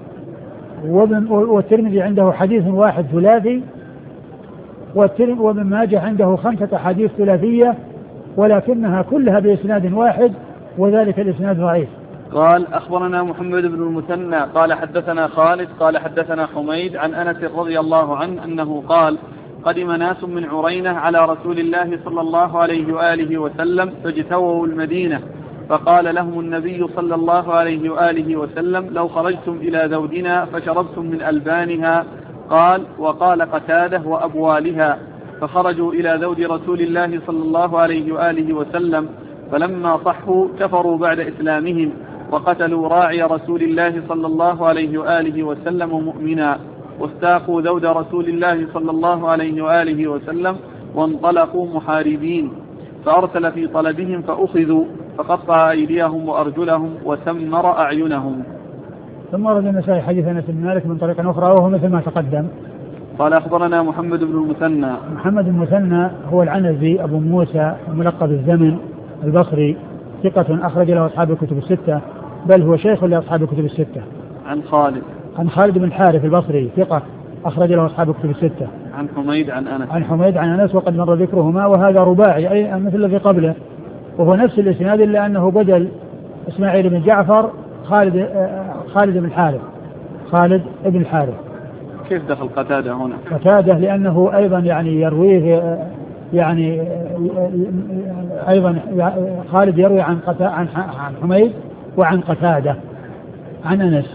والترمذي عنده حديث واحد ثلاثي، وابن ماجه عنده 5 أحاديث ثلاثية، ولكنها كلها بإسناد واحد، وذلك الإسناد ضعيف. قال أخبرنا محمد بن المثنى قال حدثنا خالد قال حدثنا حميد عن أنس رضي الله عنه أنه قال: قدم ناس من عرينة على رسول الله صلى الله عليه وآله وسلم فاجتووا المدينة، فقال لهم النبي صلى الله عليه وآله وسلم: لو خرجتم إلى ذودنا فشربتم من ألبانها. قال: وقال قتادة: وأبوالها. فخرجوا إلى ذود رسول الله صلى الله عليه وآله وسلم، فلما صحوا كفروا بعد إسلامهم، وقتلوا راعي رسول الله صلى الله عليه وآله وسلم مؤمنا، واستاقوا ذود رسول الله صلى الله عليه وآله وسلم، وانطلقوا محاربين، فأرسل في طلبهم فأخذوا، فقطع أيديهم وأرجلهم وسمر أعينهم. ثم ورد النسائي حديث أنس بن مالك من طريق أخرى وهو مثل ما تقدم. قال أخبرنا محمد بن المثنى. محمد بن المثنى هو العنزي أبو موسى الملقب الزمن البصري، ثقة أخرج له أصحاب الكتب الستة، بل هو شيخ لأصحاب الكتب الستة. عن خالد بن الحارث البصري ثقة أخرج له أصحاب الكتب الستة. عن حميد عن أنس وقد مر ذكرهما. وهذا رباعي أي مثل الذي قبله، وهو نفس الإسناد إلا أنه بدل إسماعيل بن جعفر خالد بن الحارث. كيف دخل قتادة هنا؟ قتادة لأنه أيضا يعني يرويه يعني أيضا خالد يروي عن حميد وعن قتادة عن أنس،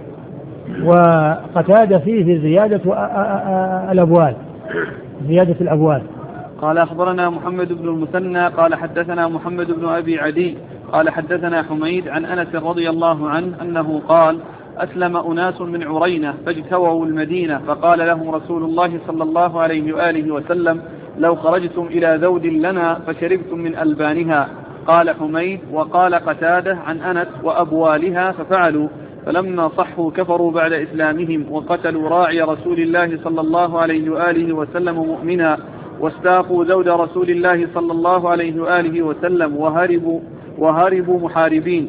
وقتادة فيه زيادة الأبوال. قال أخبرنا محمد بن المثنى قال حدثنا محمد بن أبي عدي قال حدثنا حميد عن أنس رضي الله عنه أنه قال: أسلم أناس من عرينة فاجتووا المدينة، فقال لهم رسول الله صلى الله عليه وآله وسلم: لو خرجتم إلى ذود لنا فشربتم من ألبانها. قال حميد: وقال قتادة عن أنس: وأبوالها. ففعلوا، فلما صحوا كفروا بعد إسلامهم، وقتلوا راعي رسول الله صلى الله عليه وآله وسلم مؤمنا، واستاقوا ذود رسول الله صلى الله عليه وآله وسلم، وهربوا محاربين،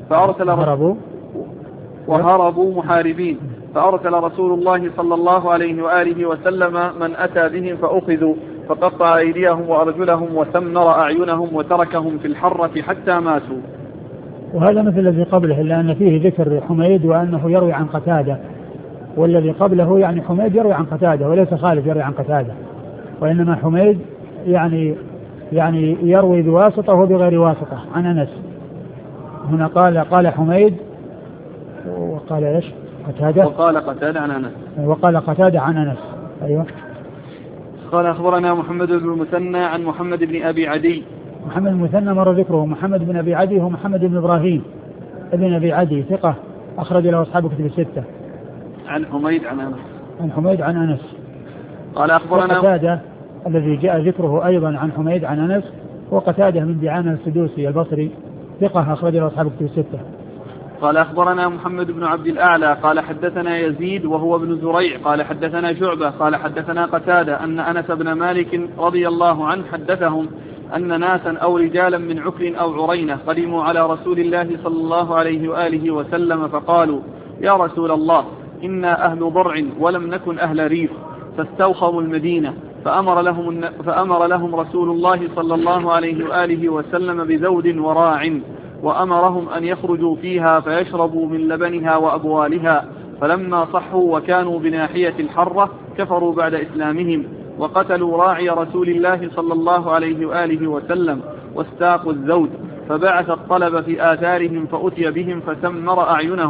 فأرسل رسول الله صلى الله عليه وآله وسلم من أتى بهم فأخذوا، فقطع أيديهم وأرجلهم وسمر أعينهم وتركهم في الحرة حتى ماتوا. وهذا مثل الذي قبله، إلا أن فيه ذكر حميد وأنه يروي عن قتادة، والذي قبله يعني حميد يروي عن قتادة وليس خالد يروي عن قتادة، وإنما حميد يعني يروي بواسطة وبغير واسطة عن أنس. هنا قال حميد وقال إيش؟ قتادة. وقال قتادة عن أنس. أيوة. قال أخبرنا محمد بن المثنى عن محمد بن أبي عدي. محمد بن المثنى مر ذكره. محمد بن أبي عدي هو محمد بن إبراهيم ابن أبي عدي ثقة أخرج له أصحاب الكتب الستة. عن حميد عن أنس. قال أخبرنا قتادة الذي جاء ذكره أيضا عن حميد عن أنس، وقتادة من دعامة السدوسي البصري ثقة أخرج له أصحاب الكتب الستة. قال أخبرنا محمد بن عبد الأعلى قال حدثنا يزيد وهو ابن زريع قال حدثنا شعبة قال حدثنا قتادة أن أنس بن مالك رضي الله عنه حدثهم أن ناسا أو رجالا من عكر أو عرينة قدموا على رسول الله صلى الله عليه وآله وسلم، فقالوا: يا رسول الله، إنا أهل ضرع ولم نكن أهل ريف، فاستوخوا المدينة، فأمر لهم رسول الله صلى الله عليه وآله وسلم بذود وراع، وأمرهم أن يخرجوا فيها فيشربوا من لبنها وأبوالها، فلما صحوا وكانوا بناحية الحرة كفروا بعد إسلامهم، وقتلوا راعي رسول الله صلى الله عليه وآله وسلم، واستاقوا الذود، فبعث الطلب في آثارهم فأتي بهم فسمر أعينهم،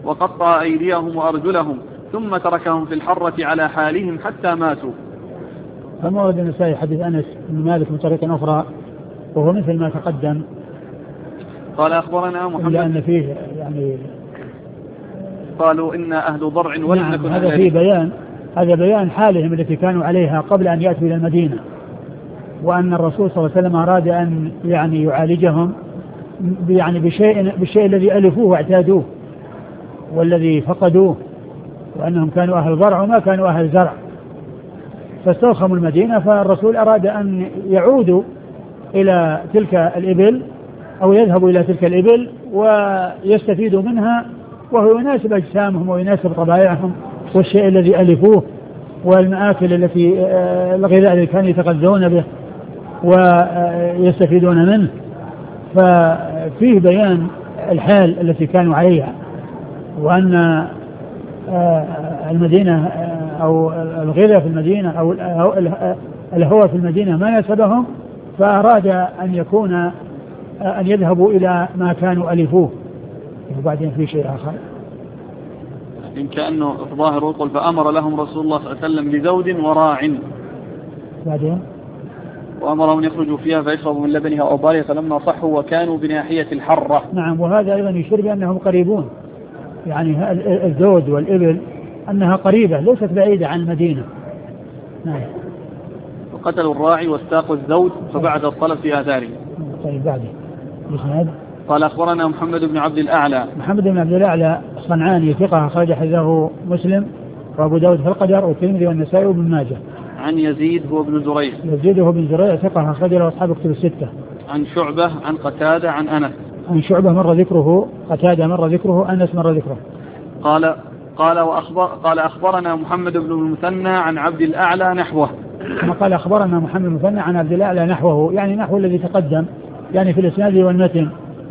وقطع أيديهم وأرجلهم ثم تركهم في الحرة على حالهم حتى ماتوا. فما ورد النسائي حديث أنس بن مالك من طريق أخرى وهو مثل ما تقدم. قال أخبرنا محمد إلا أن فيه يعني قالوا إن أهل ضرع ولم نكن هذا فيه بيان، هذا بيان حالهم التي كانوا عليها قبل أن يأتوا إلى المدينة، وأن الرسول صلى الله عليه وسلم أراد أن يعني يعالجهم يعني بالشيء الذي ألفوه واعتادوه والذي فقدوه، وأنهم كانوا أهل ضرع وما كانوا أهل زرع، فاستوخموا المدينة. فالرسول أراد أن يعودوا إلى تلك الإبل أو يذهبوا إلى تلك الإبل ويستفيدوا منها، وهو يناسب أجسامهم ويناسب طبائعهم والشيء الذي ألفوه والمآكل التي الغذاء الذي كانوا يتغذون به ويستفيدون منه. ففيه بيان الحال التي كانوا عليها، وأن المدينة أو الغذاء في المدينة أو الهوى في المدينة ما ناسبهم، فأراد أن يكون أن يذهبوا إلى ما كانوا ألفوه. وبعدين في شيء آخر إن كأنه الظاهر يقول فأمر لهم رسول الله صلى الله عليه وسلم بزود وراع، بعدين وأمرهم أن يخرجوا فيها فيشربوا من لبنها أو بارها فلما صحوا وكانوا بناحية الحرة. نعم، وهذا أيضا يشير بأنهم قريبون، يعني الزود والإبل أنها قريبة ليست بعيدة عن المدينة. نعم. وقتلوا الراعي واستاقوا الزود فبعد الطلب في آثاره. طيب بعده بسند. قال أخبرنا محمد بن عبد الأعلى. محمد بن عبد الأعلى الصنعاني ثقة أخرج حديثه مسلم وأبو داود في القدر والترمذي والنسائي وابن ماجه. عن يزيد هو بن زريع. يزيد هو بن زريع ثقة أخرج له أصحاب كتب الستة. عن شعبة عن قتادة عن أنس. عن شعبة مر ذكره، قتادة مر ذكره، أنس مر ذكره. قال أخبرنا محمد بن المثنى عن عبد الأعلى نحوه. ثم قال أخبرنا محمد بن المثنى عن عبد الأعلى نحوه، يعني نحو الذي تقدم يعني في الإسناد والمتن.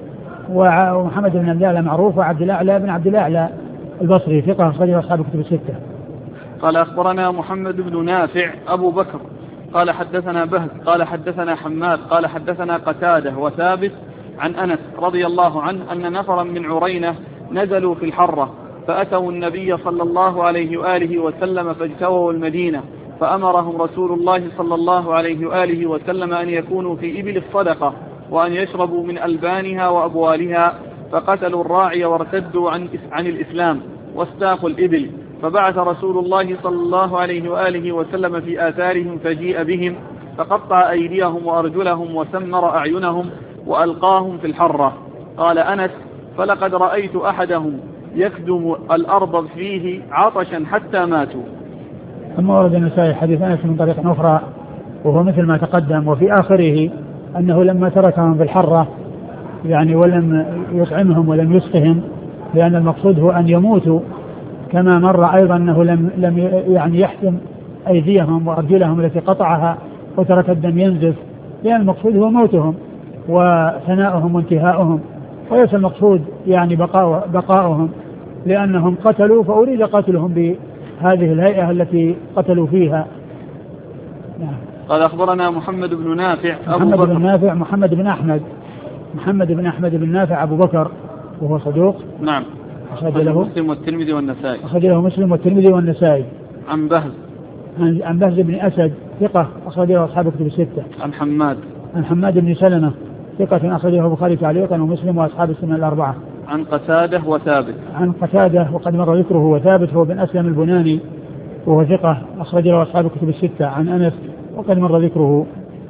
ومحمد بن عبد الأعلى معروف، وعبد الأعلى بن عبد الأعلى البصري ثقة أخرج له أصحاب كتب الستة. قال أخبرنا محمد بن نافع أبو بكر قال حدثنا بهز قال حدثنا حماد قال حدثنا قتادة وثابت عن أنس رضي الله عنه أن نفرا من عرينة نزلوا في الحرة فأتوا النبي صلى الله عليه وآله وسلم فاجتووا المدينة، فأمرهم رسول الله صلى الله عليه وآله وسلم أن يكونوا في إبل الصدقة وأن يشربوا من ألبانها وأبوالها، فقتلوا الراعي وارتدوا عن الإسلام واستاقوا الإبل، فبعث رسول الله صلى الله عليه وآله وسلم في آثارهم فجيء بهم فقطع أيديهم وأرجلهم وسمر أعينهم وألقاهم في الحرة. قال أنس فلقد رأيت أحدهم يكدم الأرض فيه عطشا حتى ماتوا. ثم ورد النسائي حديث أنس من طريق أخرى وهو مثل ما تقدم، وفي آخره أنه لما تركهم في الحرة يعني ولم يطعمهم ولم يسقهم، لأن المقصود هو أن يموتوا، كما مر أيضا أنه لم يعني يحتم أيديهم وأرجلهم التي قطعها وترك الدم ينزف، لأن المقصود هو موتهم وثناؤهم وانتهاؤهم، وليس المقصود يعني بقاؤهم، لأنهم قتلوا فأريد قتلهم بهذه الهيئة التي قتلوا فيها. نعم. قال أخبرنا محمد بن نافع محمد بن نافع محمد بن أحمد بن نافع أبو بكر وهو صدوق. نعم. أخرج له مسلم والترمذي والنسائي. أخرج له مسلم والترمذي والنسائي. عن بهز. عن بهز بن أسد ثقة أخرج له أصحاب كتب الستة. عن حماد بن سلمة ثقة أخرجه البخاري تعليقا ومسلم وأصحاب السنن الأربعة. عن قتادة وثابت. عن قتادة وقد مر ذكره وثابت هو بن أسلم البناني وهو ثقة أخرج له أصحاب الكتب الستة. عن أنس وقد مر ذكره.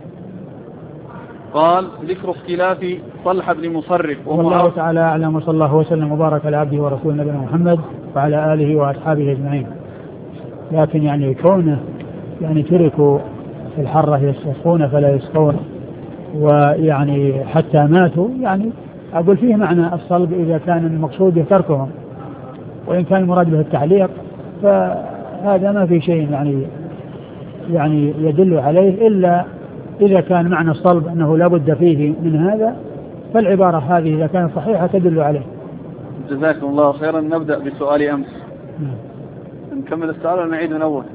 قال ذكر اختلاف طلحة بن مصرف. والله تعالى أعلم، وصلى الله وسلم وبارك على عبده ورسوله نبينا محمد وعلى آله وأصحابه أجمعين. لكن يعني كونه يعني تركوا في الحرة يستسقون فلا يسقون ويعني حتى ماتوا، يعني أقول فيه معنى الصلب إذا كان المقصود به تركهم، وإن كان المراد به التعليق فهذا ما في شيء يعني يدل عليه، إلا إذا كان معنى الصلب أنه لا بد فيه من هذا، فالعبارة هذه إذا كانت صحيحة تدل عليه. جزاكم الله خيرا. نبدأ بسؤال أمس. نكمل السؤال ونعيد من أول.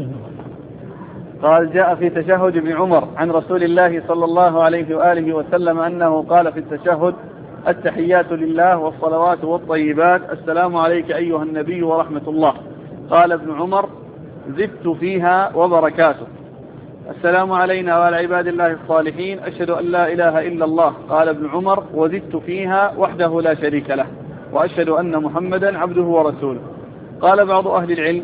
قال جاء في تشهد ابن عمر عن رسول الله صلى الله عليه وآله وسلم أنه قال في التشهد التحيات لله والصلوات والطيبات، السلام عليك أيها النبي ورحمة الله. قال ابن عمر: زدت فيها وبركاته. السلام علينا وعلى عباد الله الصالحين، أشهد أن لا إله إلا الله. قال ابن عمر: وزدت فيها وحده لا شريك له، وأشهد أن محمدا عبده ورسوله. قال بعض أهل العلم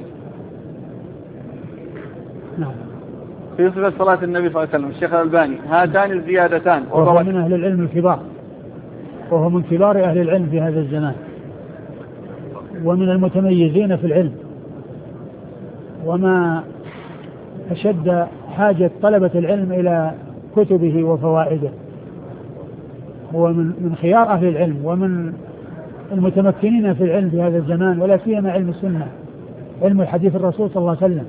في صفة صلاة النبي صلى الله عليه وسلم الشيخ الألباني: هاتان الزيادتان. وهو من أهل العلم الكبار، وهو من كبار أهل العلم في هذا الزمان، ومن المتميزين في العلم، وما أشد حاجة طلبة العلم إلى كتبه وفوائده. هو من خيار أهل العلم ومن المتمكنين في العلم في هذا الزمان، ولا سيما علم السنة، علم الحديث الرسول صلى الله عليه وسلم.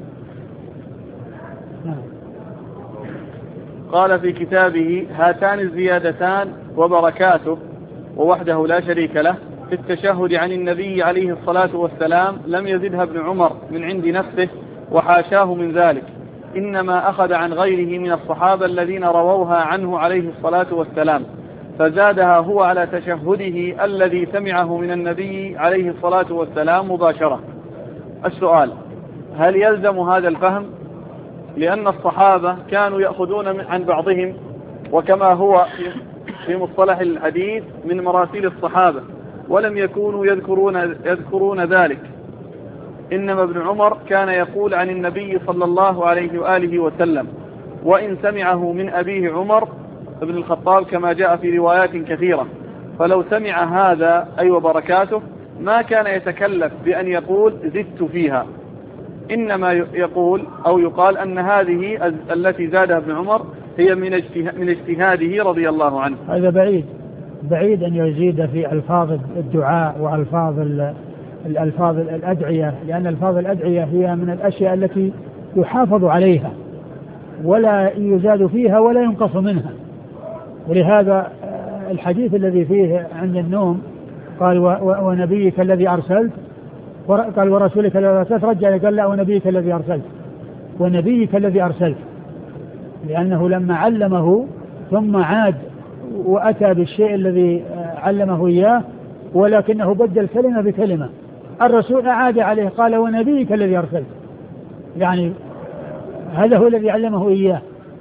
قال في كتابه: هاتان الزيادتان وبركاته ووحده لا شريك له في التشهد عن النبي عليه الصلاة والسلام لم يزدها ابن عمر من عند نفسه، وحاشاه من ذلك، إنما أخذ عن غيره من الصحابة الذين رووها عنه عليه الصلاة والسلام، فزادها هو على تشهده الذي سمعه من النبي عليه الصلاة والسلام مباشرة. السؤال: هل يلزم هذا الفهم؟ لأن الصحابة كانوا يأخذون عن بعضهم، وكما هو في مصطلح الحديث من مراسيل الصحابة، ولم يكونوا يذكرون ذلك. إنما ابن عمر كان يقول عن النبي صلى الله عليه وآله وسلم، وإن سمعه من أبيه عمر بن الخطاب كما جاء في روايات كثيرة، فلو سمع هذا أي وبركاته ما كان يتكلف بأن يقول زدت فيها، إنما يقول أو يقال أن هذه التي زادها ابن عمر هي من اجتهاده رضي الله عنه. هذا بعيد أن يزيد في ألفاظ الدعاء وألفاظ الأدعية، لأن ألفاظ الأدعية هي من الأشياء التي يحافظ عليها ولا يزاد فيها ولا ينقص منها. ولهذا الحديث الذي فيه عند النوم قال: ونبيك الذي أرسلت، قال: ورسولك الذي أرسلت، رجع قال: لا، ونبيك الذي أرسلت، ونبيك الذي أرسلت، لأنه لما علمه ثم عاد وأتى بالشيء الذي علمه إياه، ولكنه بدل كلمة بكلمة. الرسول أعاد عليه قال: ونبيك الذي أرسلت، يعني هذا هو الذي علمه إياه.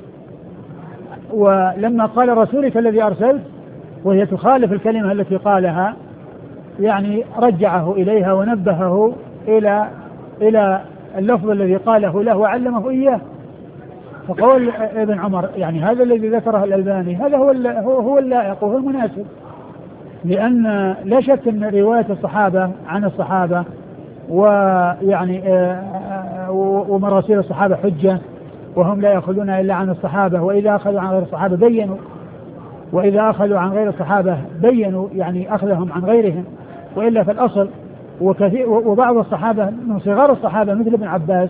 ولما قال رسولك الذي أرسلت وهي تخالف الكلمة التي قالها، يعني رجعه إليها ونبهه إلى اللفظ الذي قاله له وعلمه إياه. فقول ابن عمر يعني هذا الذي ذكره الألباني هذا هو اللائق وهو المناسب، لأن لا شك أن رواية الصحابة عن الصحابة ويعني ومراسيل الصحابة حجة، وهم لا يأخذون إلا عن الصحابة، وإذا أخذوا عن غير الصحابة بينوا، وإذا أخذوا عن غير الصحابة بينوا يعني أخذهم عن غيرهم، وإلا في الأصل وبعض الصحابة من صغار الصحابة مثل ابن عباس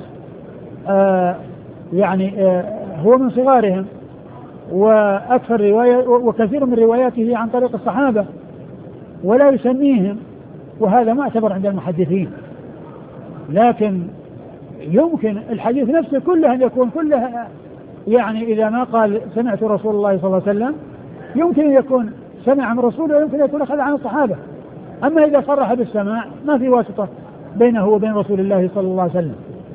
هو من صغارهم، وأكثر رواية وكثير من رواياته عن طريق الصحابة ولا يسميهم، وهذا معتبر عند المحدثين. لكن يمكن الحديث نفسه كله أن يكون كله يعني إذا ما قال سمعت رسول الله صلى الله عليه وسلم يمكن أن يكون سمع من رسوله، ويمكن أن يكون أخذ عن الصحابة. أما إذا صرح بالسماع ما في واسطة بينه وبين رسول الله صلى الله عليه وسلم.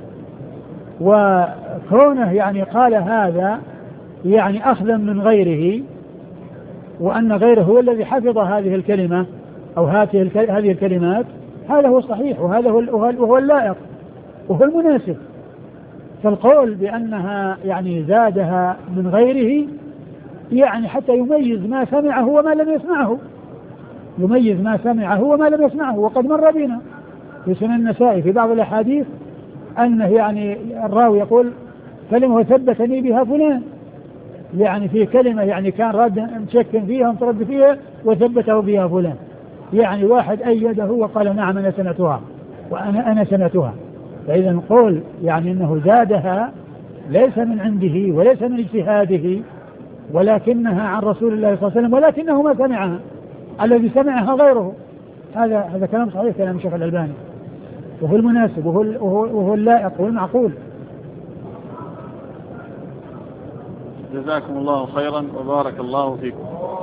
وكونه يعني قال هذا يعني أخذا من غيره، وأن غيره هو الذي حفظ هذه الكلمة أو هذه الكلمات، هذا هو الصحيح وهذا هو اللائق وهو المناسب. فالقول بأنها يعني زادها من غيره يعني حتى يميز ما سمعه وما لم يسمعه، يميز ما سمعه وما لم يسمعه. وقد مر بنا في سنن النسائي في بعض الأحاديث أنه يعني الراوي يقول كلمة ثبتني بها فلان، يعني في كلمة يعني كان راد مشك فيها ومترد فيها وثبته بها فلان، يعني واحد أيده وقال نعم أنا سمعتها وأنا سمعتها. فإذا نقول يعني أنه زادها ليس من عنده وليس من اجتهاده، ولكنها عن رسول الله صلى الله عليه وسلم، ولكنه ما سمعها، الذي سمعها غيره. هذا كلام صحيح كلام الشيخ الألباني، وهو المناسب وهو اللائق وهو المعقول. جزاكم الله خيرا وبارك الله فيكم.